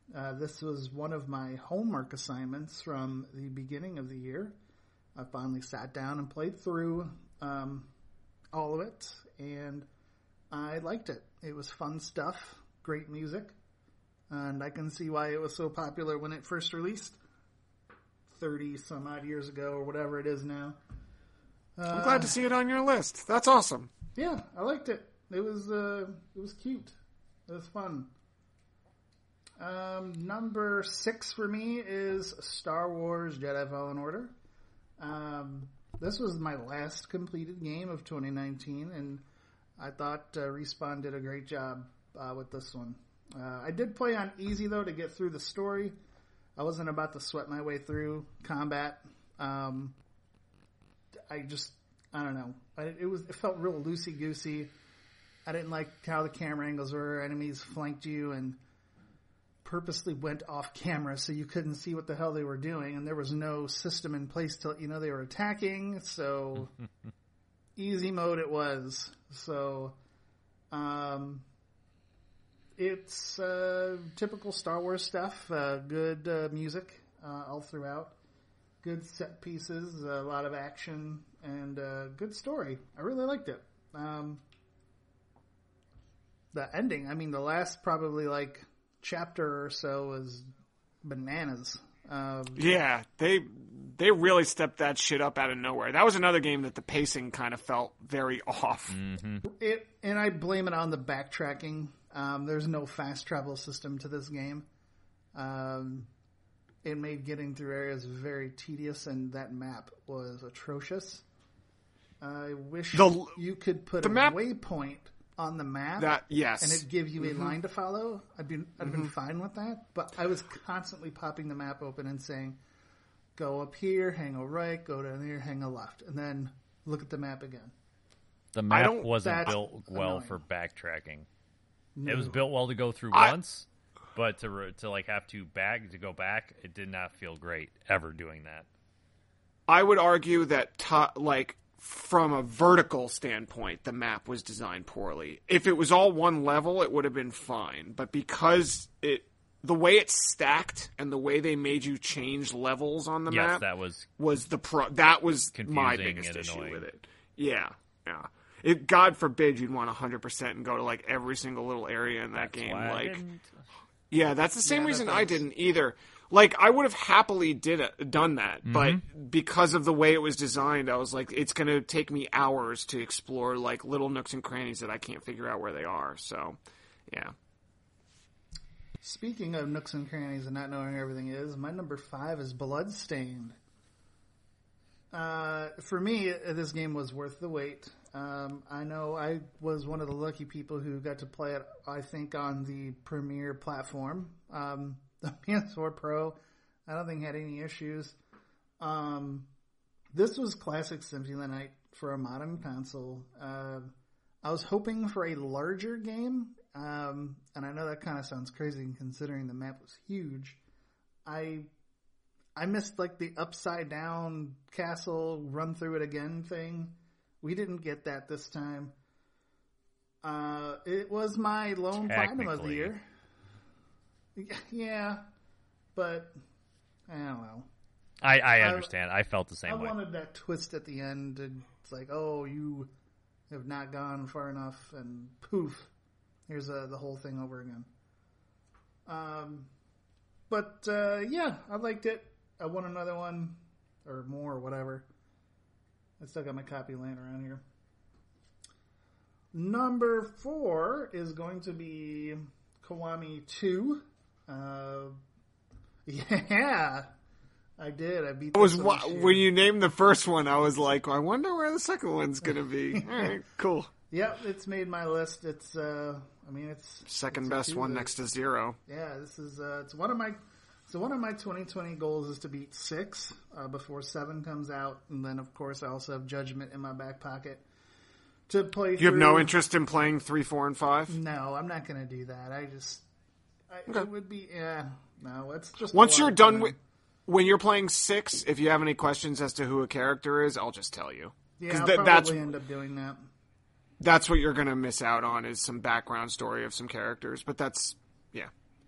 Uh, this was one of my homework assignments from the beginning of the year. I finally sat down and played through um, all of it, and I liked it. It was fun stuff, great music, and I can see why it was so popular when it first released thirty some odd years ago or whatever it is now. Uh, I'm glad to see it on your list. That's awesome. Yeah, I liked it. It was uh, it was cute. It was fun. Um, number six for me is Star Wars Jedi Fallen Order. Um, this was my last completed game of twenty nineteen, and I thought uh, Respawn did a great job uh, with this one. Uh, I did play on easy, though, to get through the story. I wasn't about to sweat my way through combat. Um, I just, I don't know. I, it was it felt real loosey-goosey. I didn't like how the camera angles were. Enemies flanked you and purposely went off camera so you couldn't see what the hell they were doing, and there was no system in place to let you know they were attacking, so easy mode it was. So um, it's uh, typical Star Wars stuff, uh, good uh, music uh, all throughout, good set pieces, a lot of action, and uh, good story. I really liked it. Um, the ending, I mean, the last probably like chapter or so was bananas. Um, yeah, they they really stepped that shit up out of nowhere. That was another game that the pacing kind of felt very off. Mm-hmm. It and I blame it on the backtracking. Um, there's no fast travel system to this game. Um, it made getting through areas very tedious, and that map was atrocious. I wish The- you could put the a map- waypoint on the map. That yes, And it'd give you a Mm-hmm. line to follow. I'd been I'd been fine with that, but I was constantly popping the map open and saying, "Go up here, hang a right, go down here, hang a left," and then look at the map again. The map don't- wasn't that's built well annoying. for backtracking. No. It was built well to go through I- once, but to re- to like have to back to go back, it did not feel great ever doing that. I would argue that to, like from a vertical standpoint, the map was designed poorly. If it was all one level, it would have been fine. But because it, the way it's stacked and the way they made you change levels on the Yes, map that was was the pro. That was my confusing biggest and issue annoying. with it. Yeah, yeah. It, God forbid you'd want one hundred percent and go to like every single little area in that that's game. why I Like, didn't. yeah, that's the same Yeah, that reason I does. didn't either. Like, I would have happily did it, done that, Mm-hmm. but because of the way it was designed, I was like, it's going to take me hours to explore like little nooks and crannies that I can't figure out where they are. So, yeah. Speaking of nooks and crannies and not knowing where everything is, my number five is Bloodstained. Uh, for me, this game was worth the wait. Um, I know I was one of the lucky people who got to play it, I think, on the premier platform. Um, the P S four Pro, I don't think had any issues. Um, this was classic Symphony of the Night for a modern console. Uh, I was hoping for a larger game, um, and I know that kind of sounds crazy considering the map was huge. I I missed like the upside down castle run through it again thing. We didn't get that this time. Uh, it was my lone platinum of the Technically. year. Yeah, but I don't know. I, I understand. I, felt the same I way. wanted that twist at the end, and it's like, oh, you have not gone far enough, and poof, here's uh, the whole thing over again. Um, but uh, yeah, I liked it. I want another one, or more, or whatever. I still got my copy laying around here. Number four is going to be Kiwami two. Uh, yeah, I did. I beat I was this wa- one this year. when you named the first one, I was like, I wonder where the second one's going to be. All right, cool. Yep, it's made my list. It's, uh, I mean, it's Second it's a best two one that- next to zero. Yeah, this is uh, it's one of my so one of my twenty twenty goals is to beat six uh, before seven comes out, and then of course I also have Judgment in my back pocket to play. You have no interest in playing three, four, and five? No, I'm not going to do that. I just I, Okay. it would be yeah. No, it's just a Once lot you're of done time. with, when you're playing six, if you have any questions as to who a character is, I'll just tell you. Yeah, 'Cause I'll th- probably that's end up doing that. that's what you're going to miss out on is some background story of some characters. But that's, yeah.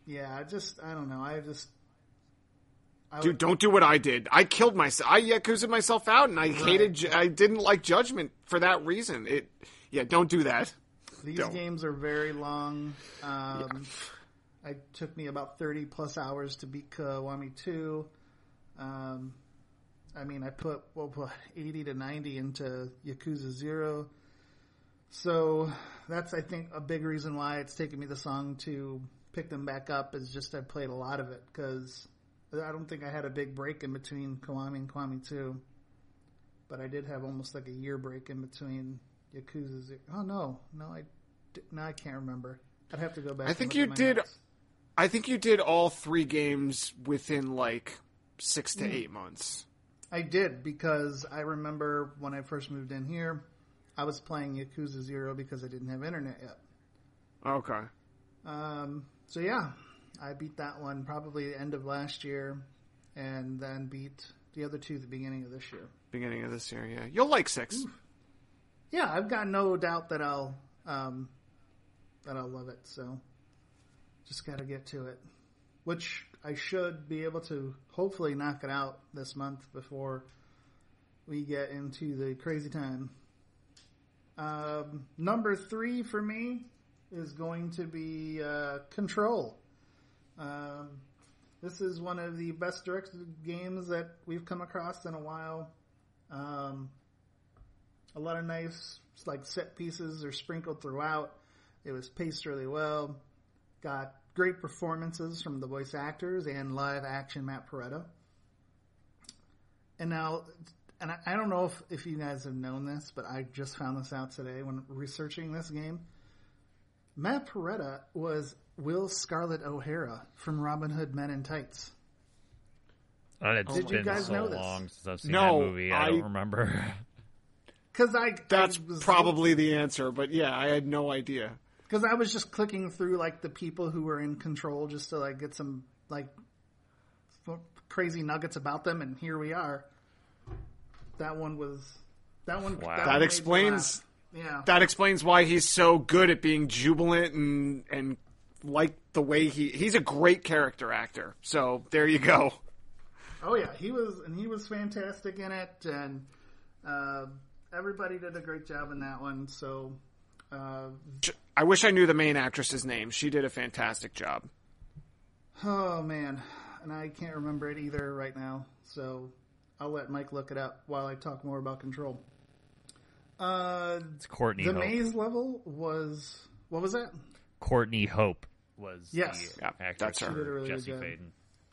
yeah, I just I don't know. I just I Dude, would, don't do what I did. I killed myself. I Yakuza myself out, and I hated. Ju- I didn't like Judgment for that reason. It, yeah, don't do that. these don't. games are very long. Um, yeah. It took me about thirty plus hours to beat Kiwami two. Um, I mean, I put well, what, eighty to ninety into Yakuza Zero. So that's, I think, a big reason why it's taken me this long to pick them back up is just I played a lot of it because I don't think I had a big break in between Kiwami and Kiwami two. But I did have almost like a year break in between Yakuza Zero. Oh, no. No, I, no, I can't remember. I'd have to go back. I and think look you at my did. notes. I think you did all three games within like six to Mm. eight months. I did because I remember when I first moved in here, I was playing Yakuza Zero because I didn't have internet yet. Okay. Um, so yeah, I beat that one probably the end of last year, and then beat the other two at the beginning of this year. Beginning of this year, yeah. You'll like six. Oof. Yeah, I've got no doubt that I'll um, that I'll love it. So just got to get to it, which I should be able to hopefully knock it out this month before we get into the crazy time. Um, number three for me is going to be uh, Control. Um, this is one of the best directed games that we've come across in a while. Um, a lot of nice like set pieces are sprinkled throughout. It was paced really well. Got great performances from the voice actors and live action Matt Peretta. And now, and I, I don't know if, if you guys have known this, but I just found this out today when researching this game. Matt Peretta was Will Scarlett O'Hara from Robin Hood Men in Tights. Uh, it's Did you been guys so know this? long since I've seen No, that movie. I, I- don't remember. Because I That's I was, probably the answer, but yeah, I had no idea. Because I was just clicking through like the people who were in Control just to like get some like f- crazy nuggets about them, and here we are. That one was that one. Wow. That, That one made me explains. laugh. Yeah. That explains why he's so good at being jubilant and and like the way he he's a great character actor. So there you go. Oh yeah, he was, and he was fantastic in it, and uh, everybody did a great job in that one. So. Uh, I wish I knew the main actress's name. She did a fantastic job. oh man, and I can't remember it either right now. So I'll let Mike look it up while I talk more about Control. Uh, It's Courtney the Hope. maze level was what was that? Courtney Hope was Yes. the Yeah, actress that's her. for She did a really good Jesse job. Faden.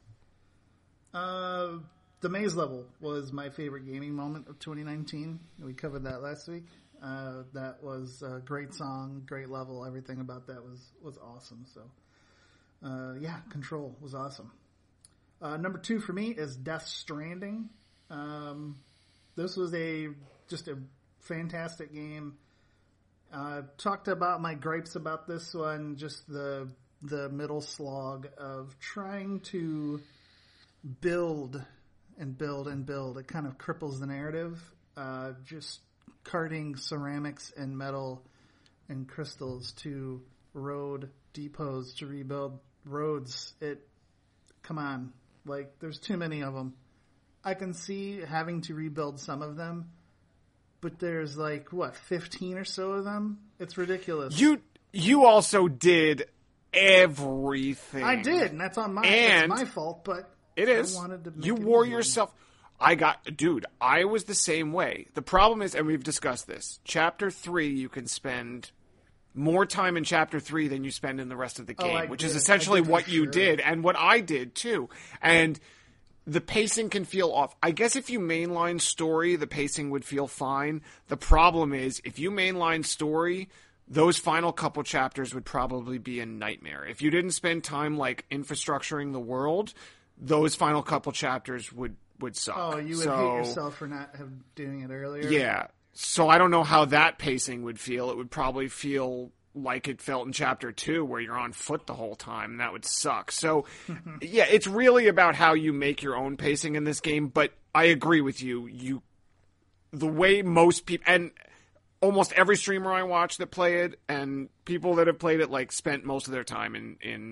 Uh, the maze level was my favorite gaming moment of twenty nineteen. We covered that last week. Uh, that was a great song, great level. Everything about that was, was awesome. So, uh, yeah, Control was awesome. Uh, number two for me is Death Stranding. Um, this was a just a fantastic game. Uh, talked about my gripes about this one, just the the middle slog of trying to build and build and build. It kind of cripples the narrative. Uh, just carting ceramics and metal and crystals to road depots to rebuild roads. It, come on, like there's too many of them. I can see having to rebuild some of them, but there's like what fifteen or so of them. It's ridiculous. You you also did everything. I did, and that's on my And- it's my fault. But It is. I wanted to make You it wore easier. yourself. I got, dude, I was the same way. The problem is, and we've discussed this, chapter three, you can spend more time in chapter three than you spend in the rest of the Oh, game, I which did. is I essentially did for what you sure. did and what I did too. And the pacing can feel off. I guess if you mainline story, the pacing would feel fine. The problem is, if you mainline story, those final couple chapters would probably be a nightmare. If you didn't spend time like infrastructuring the world, those final couple chapters would, would suck. Oh, you would So, hate yourself for not have doing it earlier. Yeah. So I don't know how that pacing would feel. It would probably feel like it felt in chapter two where you're on foot the whole time, and that would suck. So yeah, it's really about how you make your own pacing in this game, but I agree with you. You the way most people and almost every streamer I watch that play it and people that have played it like spent most of their time in in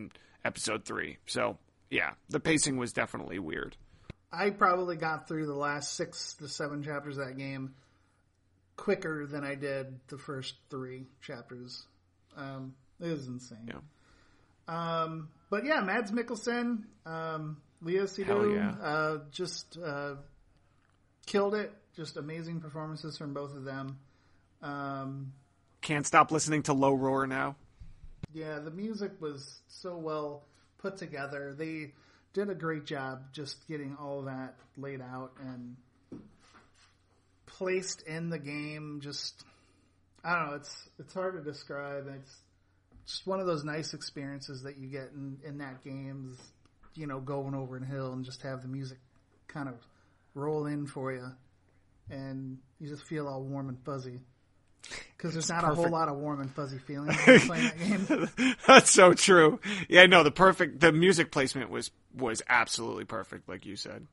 episode three. So yeah, the pacing was definitely weird. I probably got through the last six to seven chapters of that game quicker than I did the first three chapters. Um, it was insane. Yeah. Um, but yeah, Mads Mikkelsen, um, Leo Hell Seydoux, yeah. uh, just uh, killed it. Just amazing performances from both of them. Um, Can't stop listening to Low Roar now. yeah, the music was so well put together. They did a great job just getting all of that laid out and placed in the game. Just, I don't know, it's it's hard to describe. It's just one of those nice experiences that you get in, in that game, is, you know, going over a hill and just have the music kind of roll in for you. And you just feel all warm and fuzzy. Because there's not perfect. a whole lot of warm and fuzzy feelings when you're playing that game. That's so true. Yeah, no, the perfect, the music placement was, was absolutely perfect, like you said.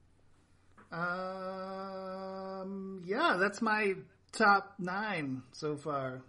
Um, yeah, that's my top nine so far.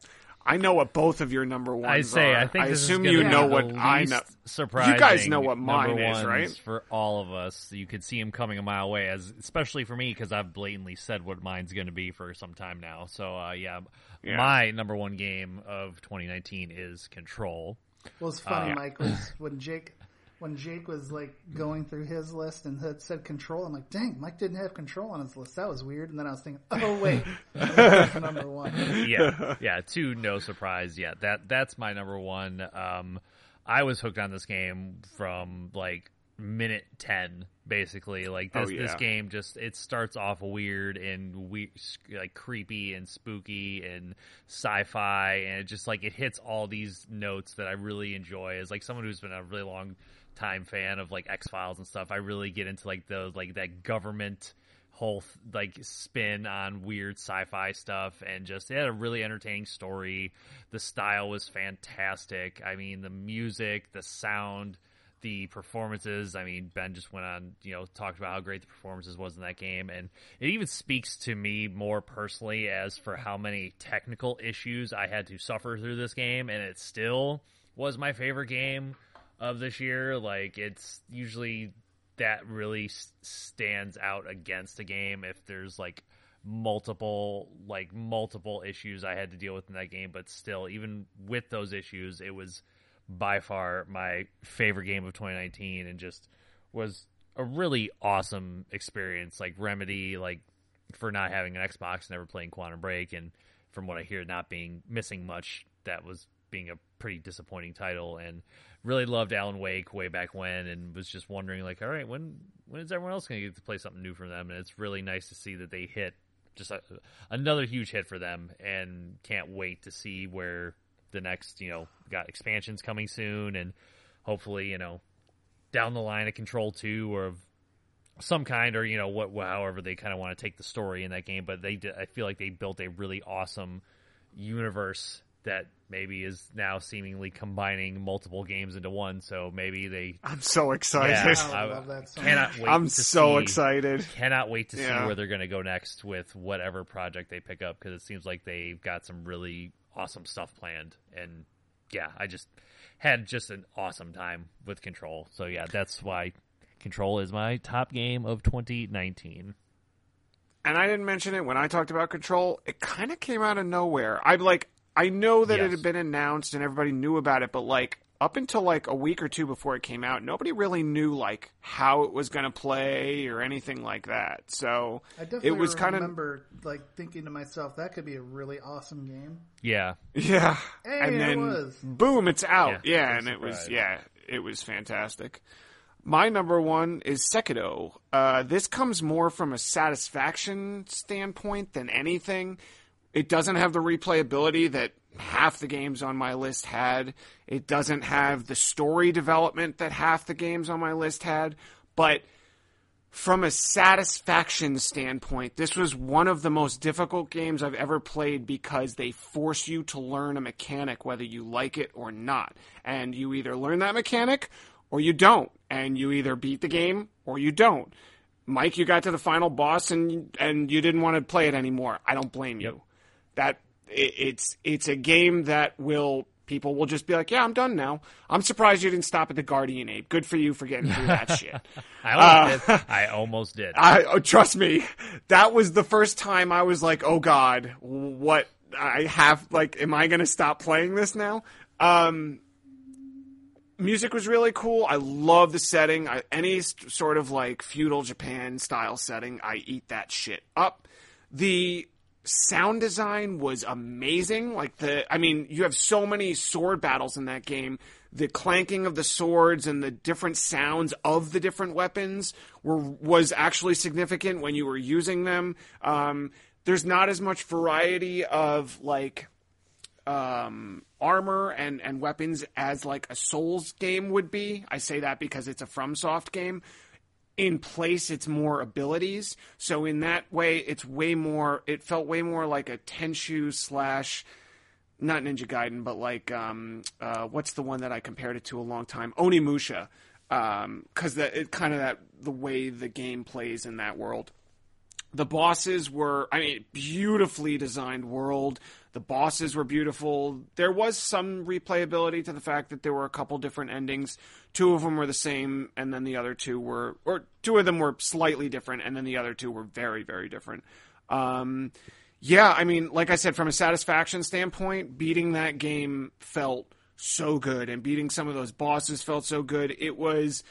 I know what both of your number ones I say, are. I think I this assume is you gonna know be what the I least know. Surprising You guys know what number mine is, ones right? For all of us, you could see him coming a mile away, as especially for me because I've blatantly said what mine's going to be for some time now. So uh, yeah, Yeah. my number one game of twenty nineteen is Control. Well, it's funny, Uh, Mike, was when Jake, when Jake was like going through his list and had said Control, I'm like, dang, Mike didn't have Control on his list. That was weird. And then I was thinking, oh wait, that's number one. yeah, yeah. To no surprise, yeah. That that's my number one. Um, I was hooked on this game from like minute ten, basically. Like this, Oh, yeah. this game just it starts off weird and we like creepy and spooky and sci-fi, and it just like it hits all these notes that I really enjoy. As like someone who's been a really long time fan of like X-Files and stuff, I really get into like those like that government whole like spin on weird sci-fi stuff, and just it had a really entertaining story. The style was fantastic. I mean, the music, the sound, the performances. I mean, Ben just went on, you know, talked about how great the performances was in that game, and it even speaks to me more personally as for how many technical issues I had to suffer through this game, and it still was my favorite game of this year. Like, it's usually that really s- stands out against a game if there's like multiple like multiple issues I had to deal with in that game, but still, even with those issues, it was by far my favorite game of twenty nineteen, and just was a really awesome experience. Like Remedy, like for not having an Xbox, never playing Quantum Break, and from what I hear, not being missing much, that was being a pretty disappointing title. And really loved Alan Wake way back when, and was just wondering, like, all right, when when is everyone else going to get to play something new from them? And it's really nice to see that they hit just a, another huge hit for them, and can't wait to see where the next, you know, got expansions coming soon, and hopefully, you know, down the line a Control two or of some kind, or, you know, what, however they kind of want to take the story in that game. But they did, I feel like they built a really awesome universe that maybe is now seemingly combining multiple games into one. So maybe they I'm so excited. Yeah, I I, love that so cannot wait. I'm to so see, excited. Cannot wait to Yeah. see where they're going to go next with whatever project they pick up, because it seems like they've got some really awesome stuff planned. And yeah, I just had just an awesome time with Control. So yeah, that's why Control is my top game of twenty nineteen. And I didn't mention it when I talked about Control. It kind of came out of nowhere. I like I know that Yes. it had been announced and everybody knew about it, but like up until like a week or two before it came out, nobody really knew like how it was going to play or anything like that. So I definitely it was kind of remember like thinking to myself, that could be a really awesome game. Yeah. yeah. Hey, and it then was. boom, it's out. Yeah, Yeah, no and it was surprise. yeah, it was fantastic. My number one is Sekiro. Uh, this comes more from a satisfaction standpoint than anything. It doesn't have the replayability that half the games on my list had. It doesn't have the story development that half the games on my list had. But from a satisfaction standpoint, this was one of the most difficult games I've ever played, because they force you to learn a mechanic whether you like it or not. And you either learn that mechanic or you don't. And you either beat the game or you don't. Mike, you got to the final boss and and you didn't want to play it anymore. I don't blame you. Yep. That it, it's it's a game that will People will just be like, yeah, I'm done now. I'm surprised you didn't stop at the Guardian Ape. Good for you for getting through that shit. I almost uh, did. I almost did. I, oh, trust me, that was the first time I was like, oh God, what I have, like, am I going to stop playing this now? Um, music was really cool. I love the setting. I, any sort of like feudal Japan style setting, I eat that shit up. The sound design was amazing. Like the, I mean, you have so many sword battles in that game. The clanking of the swords and the different sounds of the different weapons were was actually significant when you were using them. Um, there's not as much variety of like um, armor and, and weapons as like a Souls game would be. I say that because it's a FromSoft game. In place, it's more abilities. So in that way, it's way more, it felt way more like a Tenchu slash, not Ninja Gaiden, but like, um, uh, what's the one that I compared it to a long time? Onimusha. Um, cause that, it kind of that, the way the game plays in that world. The bosses were, I mean, beautifully designed world. The bosses were beautiful. There was some replayability to the fact that there were a couple different endings. Two of them were the same, and then the other two were, or two of them were slightly different, and then the other two were very, very different. Um, yeah, I mean, like I said, from a satisfaction standpoint, beating that game felt so good, and beating some of those bosses felt so good. It was,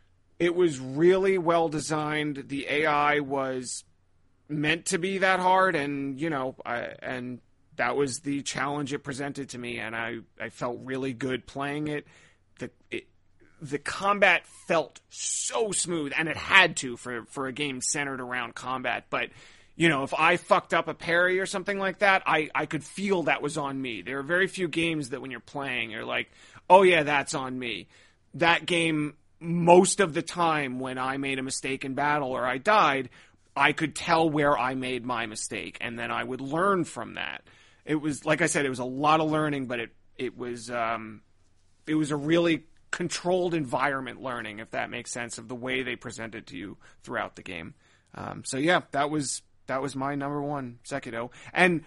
it was really well designed. The A I was meant to be that hard, and, you know, I, and that was the challenge it presented to me, and I, I felt really good playing it. The it, the combat felt so smooth, and it had to for, for a game centered around combat. But, you know, if I fucked up a parry or something like that, I, I could feel that was on me. There are very few games that when you're playing, you're like, oh yeah, that's on me. That game, most of the time when I made a mistake in battle or I died, I could tell where I made my mistake, and then I would learn from that. It was, like I said, it was a lot of learning, but it, it was, um, it was a really controlled environment learning, if that makes sense, of the way they presented to you throughout the game. Um, so yeah, that was, that was my number one, Sekiro. And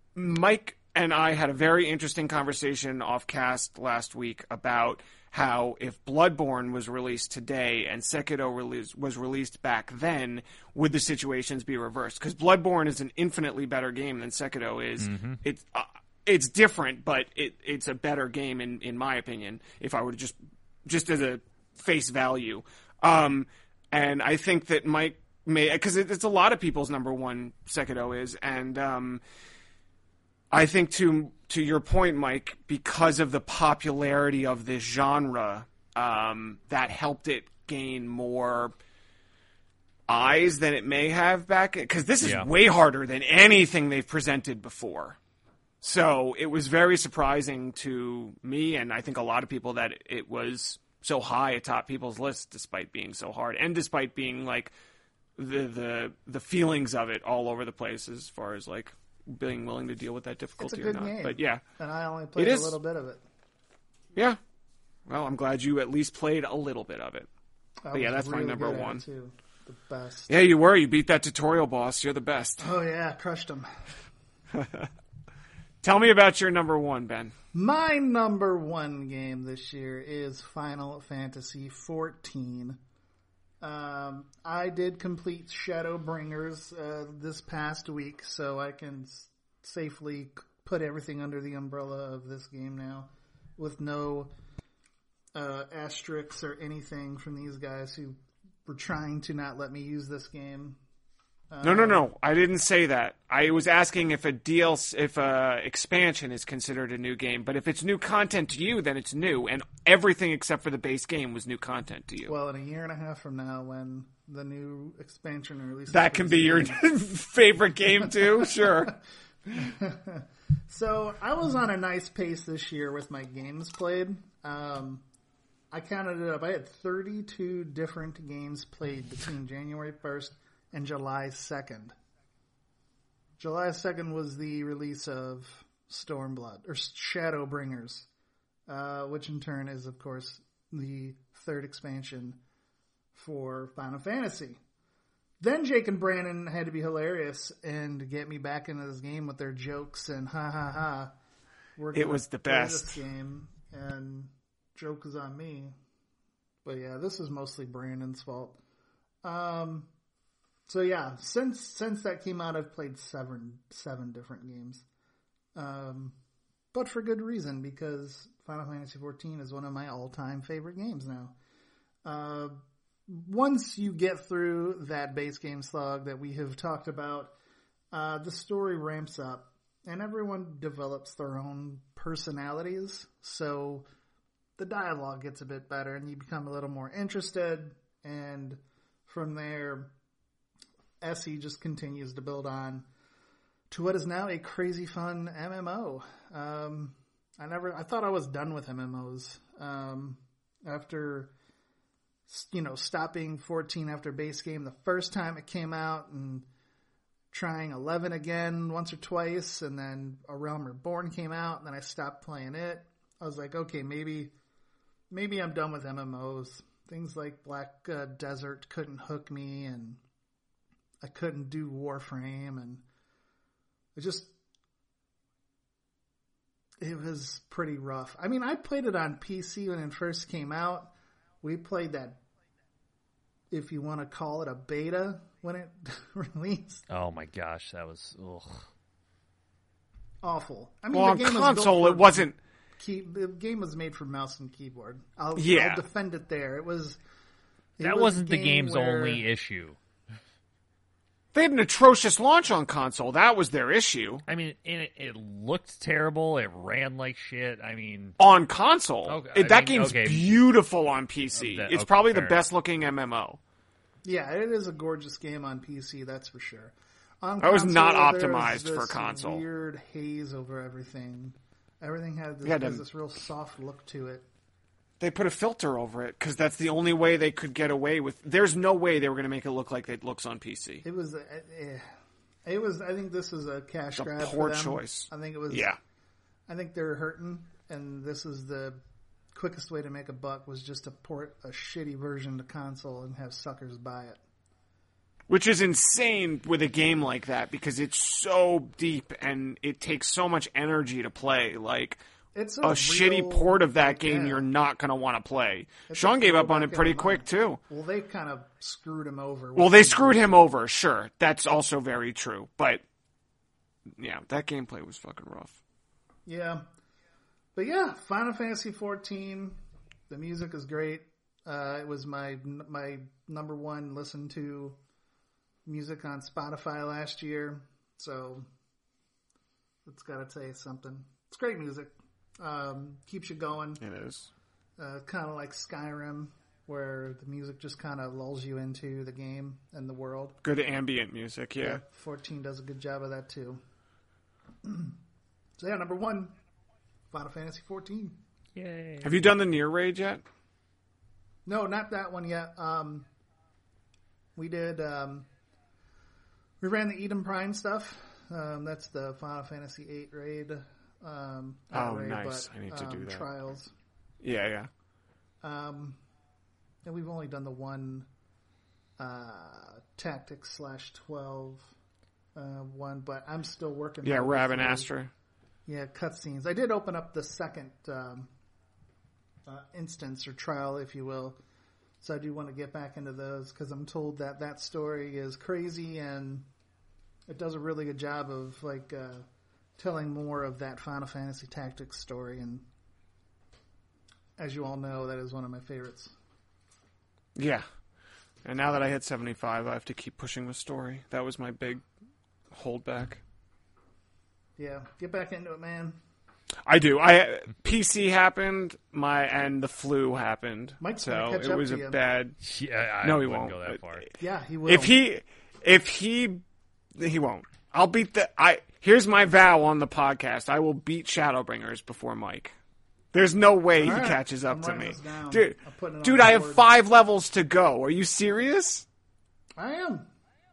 Mike and I had a very interesting conversation off cast last week about how if Bloodborne was released today and Sekiro release, was released back then, would the situations be reversed? Because Bloodborne is an infinitely better game than Sekiro is. Mm-hmm. It's uh, it's different, but it it's a better game in, in my opinion. If I were to just just as a face value, um, and I think that Mike may, because it, it's a lot of people's number one, Sekiro is, and um, I think to to your point, Mike, because of the popularity of this genre, um, that helped it gain more eyes than it may have back, because this is yeah. way harder than anything they've presented before. So it was very surprising to me, and I think a lot of people, that it was so high atop people's lists, despite being so hard, and despite being like the the the feelings of it all over the place, as far as like being willing to deal with that difficulty it's a good or not. Game. But yeah, and I only played a little bit of it. Yeah, well, I'm glad you at least played a little bit of it. I but yeah, that's really my number good one. At it too. The best. Yeah, you were. You beat that tutorial boss. You're the best. Oh yeah, crushed him. Tell me about your number one, Ben. My number one game this year is Final Fantasy fourteen. Um, I did complete Shadowbringers uh, this past week, so I can s- safely put everything under the umbrella of this game now, with no uh, asterisks or anything from these guys who were trying to not let me use this game. Um, no, no, no. I didn't say that. I was asking if a D L C, if a expansion is considered a new game. But if it's new content to you, then it's new, and everything except for the base game was new content to you. Well, in a year and a half from now, when the new expansion releases, that can be your favorite game too. Sure. So I was on a nice pace this year with my games played. Um, I counted it up. I had thirty-two different games played between January first and July second. July second was the release of Stormblood, or Shadowbringers, uh, which in turn is, of course, the third expansion for Final Fantasy. Then Jake and Brandon had to be hilarious and get me back into this game with their jokes and ha ha ha. we're It was the play best. this game, and joke is on me. But yeah, this is mostly Brandon's fault. Um, so yeah, since since that came out, I've played seven seven different games. Um, but for good reason, because Final Fantasy fourteen is one of my all-time favorite games now. Uh, once you get through that base game slog that we have talked about, uh, the story ramps up, and everyone develops their own personalities, so the dialogue gets a bit better, and you become a little more interested, and from there, Essie just continues to build on to what is now a crazy fun M M O. Um, I never, I thought I was done with M M Os. Um, after, you know, stopping fourteen after base game the first time it came out and trying eleven again once or twice, and then A Realm Reborn came out, and then I stopped playing it. I was like, okay, maybe, maybe I'm done with M M Os. Things like Black uh, Desert couldn't hook me, and I couldn't do Warframe, and it just, it was pretty rough. I mean, I played it on P C when it first came out. We played that, if you want to call it a beta, when it released. Oh my gosh, that was ugh. Awful. I mean, Well, the on game was console, built it for wasn't. key, the game was made for mouse and keyboard. I'll, Yeah. I'll defend it there. It was. It That was a wasn't the game game's where- only issue. They had an atrocious launch on console. That was their issue. I mean, it, it looked terrible. It ran like shit. I mean, On console. Okay, It- I that mean, game's okay. beautiful on P C. Uh, that- it's okay, probably the fair best looking M M O. Yeah, it is a gorgeous game on P C, that's for sure. On That was console, not there optimized was for this console. Weird haze over everything. Everything had this, Yeah, has them- this real soft look to it. They put a filter over it because that's the only way they could get away with. There's no way they were going to make it look like it looks on P C. It was. Uh, eh, it was. I think this is a cash A grab. poor for them. choice. I think it was. Yeah. I think they're hurting, and this is the quickest way to make a buck was just to port a shitty version to console and have suckers buy it. Which is insane with a game like that because it's so deep and it takes so much energy to play. Like It's a, a, shitty real- port of that game yeah. you're not going to want to play. It's Sean a gave up on throwback it pretty M M O. quick too. Well, they kind of screwed him over. Well, with they the- screwed him over, sure. That's also very true. But yeah, that gameplay was fucking rough. Yeah. But yeah, Final Fantasy fourteen, the music is great. Uh, it was my my number one listen to music on Spotify last year, so it's got to say something. It's great music. Um, keeps you going. It is. Uh, kind of like Skyrim, where the music just kind of lulls you into the game and the world. Good ambient music, yeah. fourteen does a good job of that too. So yeah, number one, Final Fantasy fourteen. yay. Have you done the Near Raid yet? No, not that one yet. Um, we did. Um, we ran the Eden Prime stuff. Um, that's the Final Fantasy eight raid. Um, not Oh, raid, nice. But, I need to um, do that. Trials. Yeah, yeah. Um, and we've only done the one uh, Tactics slash twelve uh, one, but I'm still working. Yeah, my way Raven through- Astra. Yeah, cutscenes. I did open up the second um, uh, instance or trial, if you will. So I do want to get back into those because I'm told that that story is crazy and it does a really good job of like uh, telling more of that Final Fantasy Tactics story. And as you all know, that is one of my favorites. Yeah. And now that I hit seventy-five, I have to keep pushing the story. That was my big holdback. Yeah, get back into it, man. I do. I P C happened, my and the flu happened. Mike's so gonna catch it up was to a you. bad. Yeah, I No, he wouldn't won't. go that far. Yeah, he will. If he, if he, he won't. I'll beat the. I here's my vow on the podcast. I will beat Shadowbringers before Mike. There's no way he All right. catches up I'm to writing me, this down. dude. I'm putting it on Dude, the I have board. five levels to go. Are you serious? I am.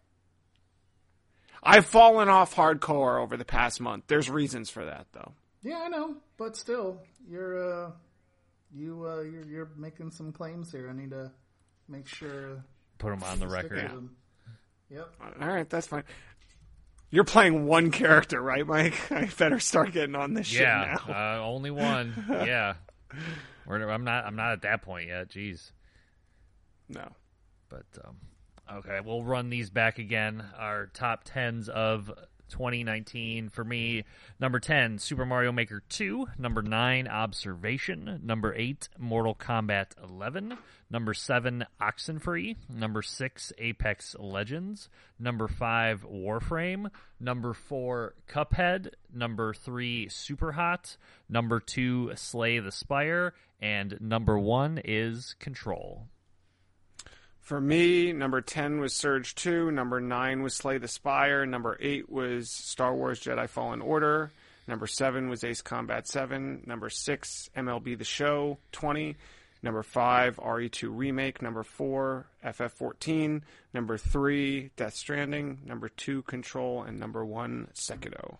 I've fallen off hardcore over the past month. There's reasons for that, though. Yeah, I know, but still, you're uh, you uh, you're you're making some claims here. I need to make sure. Put them on the you stick record. with them. Yep. All right, that's fine. You're playing one character, right, Mike? I better start getting on this Yeah, shit now. uh, only one. Yeah, We're, I'm not. I'm not at that point yet. Jeez. No. But um, okay, we'll run these back again. Our top tens of twenty nineteen for me: number ten, Super Mario Maker two; number nine, Observation; number eight, Mortal Kombat eleven; number seven, Oxenfree; number six, Apex Legends; number five, Warframe; number four, Cuphead; number three, Superhot; number two, Slay the Spire; and number one is Control. For me, number ten was Surge two, number nine was Slay the Spire, number eight was Star Wars Jedi Fallen Order, number seven was Ace Combat seven, number six, M L B The Show twenty, number five, R E two Remake, number four, F F fourteen, number three, Death Stranding, number two, Control, and number one, Sekiro.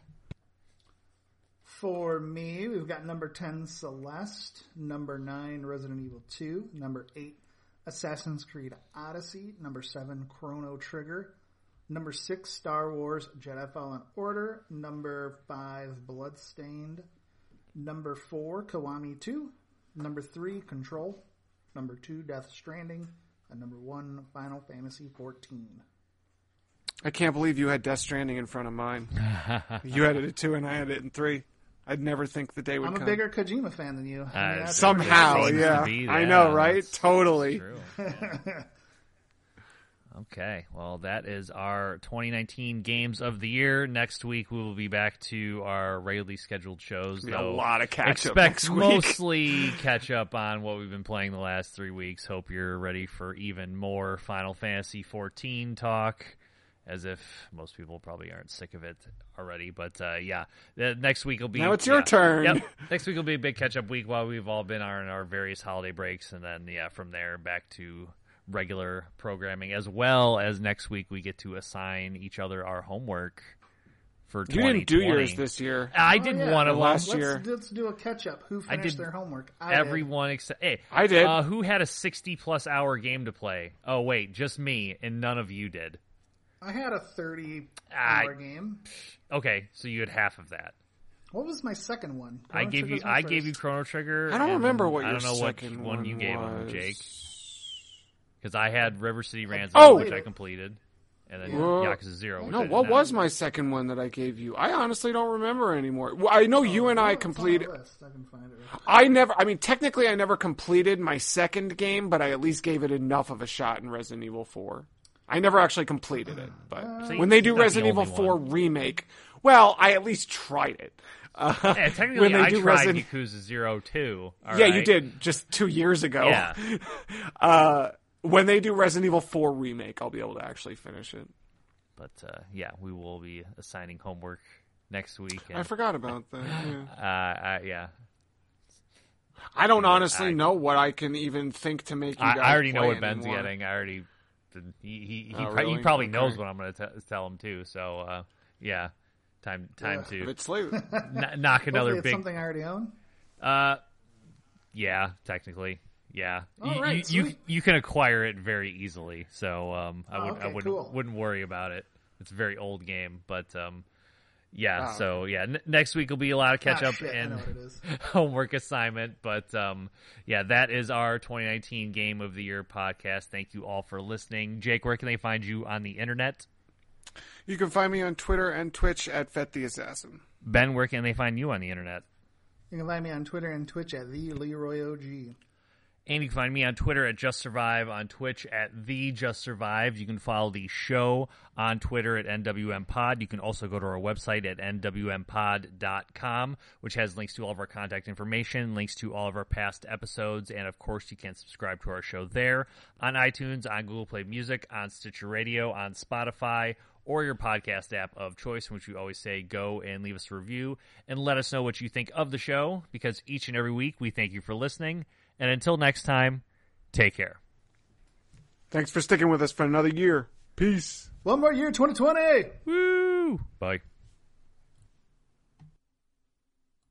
For me, we've got number ten, Celeste, number nine, Resident Evil two, number eight, Assassin's Creed Odyssey, number seven, Chrono Trigger, number six, Star Wars Jedi Fallen Order, number five, Bloodstained, number four, Kiwami two, number three, Control, number two, Death Stranding, and number one, Final Fantasy fourteen. I can't believe you had Death Stranding in front of mine. You had it at two and I had it in three. I'd never think the day would I'm come. a bigger Kojima fan than you. I mean, Uh, that's Somehow, pretty yeah. be, I yeah, know, right? that's- Totally. True. Okay, well, that is our twenty nineteen Games of the Year. Next week, we will be back to our regularly scheduled shows. Be though a lot of catch up expect next week. mostly catch up on what we've been playing the last three weeks. Hope you're ready for even more Final Fantasy fourteen talk, as if most people probably aren't sick of it already. But uh, yeah, the next week will be... Now it's your yeah. turn. Yep. Next week will be a big catch-up week while we've all been on our various holiday breaks. And then, yeah, from there, back to regular programming. As well as next week, we get to assign each other our homework for You twenty twenty. didn't do yours this year. I Oh, did yeah. one of them. Last let's, year. Let's do a catch-up. Who I finished did their homework? I Everyone except... Hey, I did. Uh, who had a sixty-plus hour game to play? Oh, wait, just me, and none of you did. did. I had a thirty-hour I- game. Okay, so you had half of that. What was my second one? I Chrono gave you. Trigger's my I gave first. you Chrono Trigger. I don't and remember what I your don't know second what one you gave him, was. Jake. Because I had River City Ransom, Oh! which I completed, and then Well, Yakuza Zero. Which No, I did what not. was my second one that I gave you? I honestly don't remember anymore. Well, I know you and Oh, I it's on the completed. list. I can find it. real quick. I never. I mean, technically, I never completed my second game, but I at least gave it enough of a shot in Resident Evil four. I never actually completed it, but See, when they do not the Resident Evil only four one. remake, well, I at least tried it. Uh, Yeah, technically, when they I do tried Resident- Yakuza Zero too. all yeah, you right? did just two years ago. Yeah. uh, when they do Resident Evil four remake, I'll be able to actually finish it. But uh, yeah, we will be assigning homework next week. And, I forgot about that. Yeah. Uh, I, yeah, I don't honestly I- know what I can even think to make you I, guys I already know play what Ben's anymore. getting. I already. He he he, Oh, pro- really? he probably Okay. knows what I'm going to tell him too. So uh, yeah, time time Yeah. If to it's late. kn- knock another Hopefully it's big. something I already own. Uh, yeah, technically, yeah. All you, right, you, you sweet. you can acquire it very easily. So um, I Oh, would I okay, wouldn't cool. wouldn't worry about it. It's a very old game, but um, yeah. Oh, so yeah, n- next week will be a lot of catch Ah, up shit, I and know what it is. homework assignment. But um, yeah, that is our twenty nineteen Game of the Year podcast. Thank you all for listening. Jake, where can they find you on the internet? You can find me on Twitter and Twitch at Vet the Assassin. Ben, where can they find you on the internet? You can find me on Twitter and Twitch at the Leroy O G. And you can find me on Twitter at Just Survive, on Twitch at The Just Survived. You can follow the show on Twitter at N W M Pod. You can also go to our website at N W M pod dot com, which has links to all of our contact information, links to all of our past episodes, and of course you can subscribe to our show there on iTunes, on Google Play Music, on Stitcher Radio, on Spotify, or your podcast app of choice, in which we always say go and leave us a review and let us know what you think of the show, because each and every week we thank you for listening. And until next time, take care. Thanks for sticking with us for another year. Peace. One more year, twenty twenty! Woo! Bye.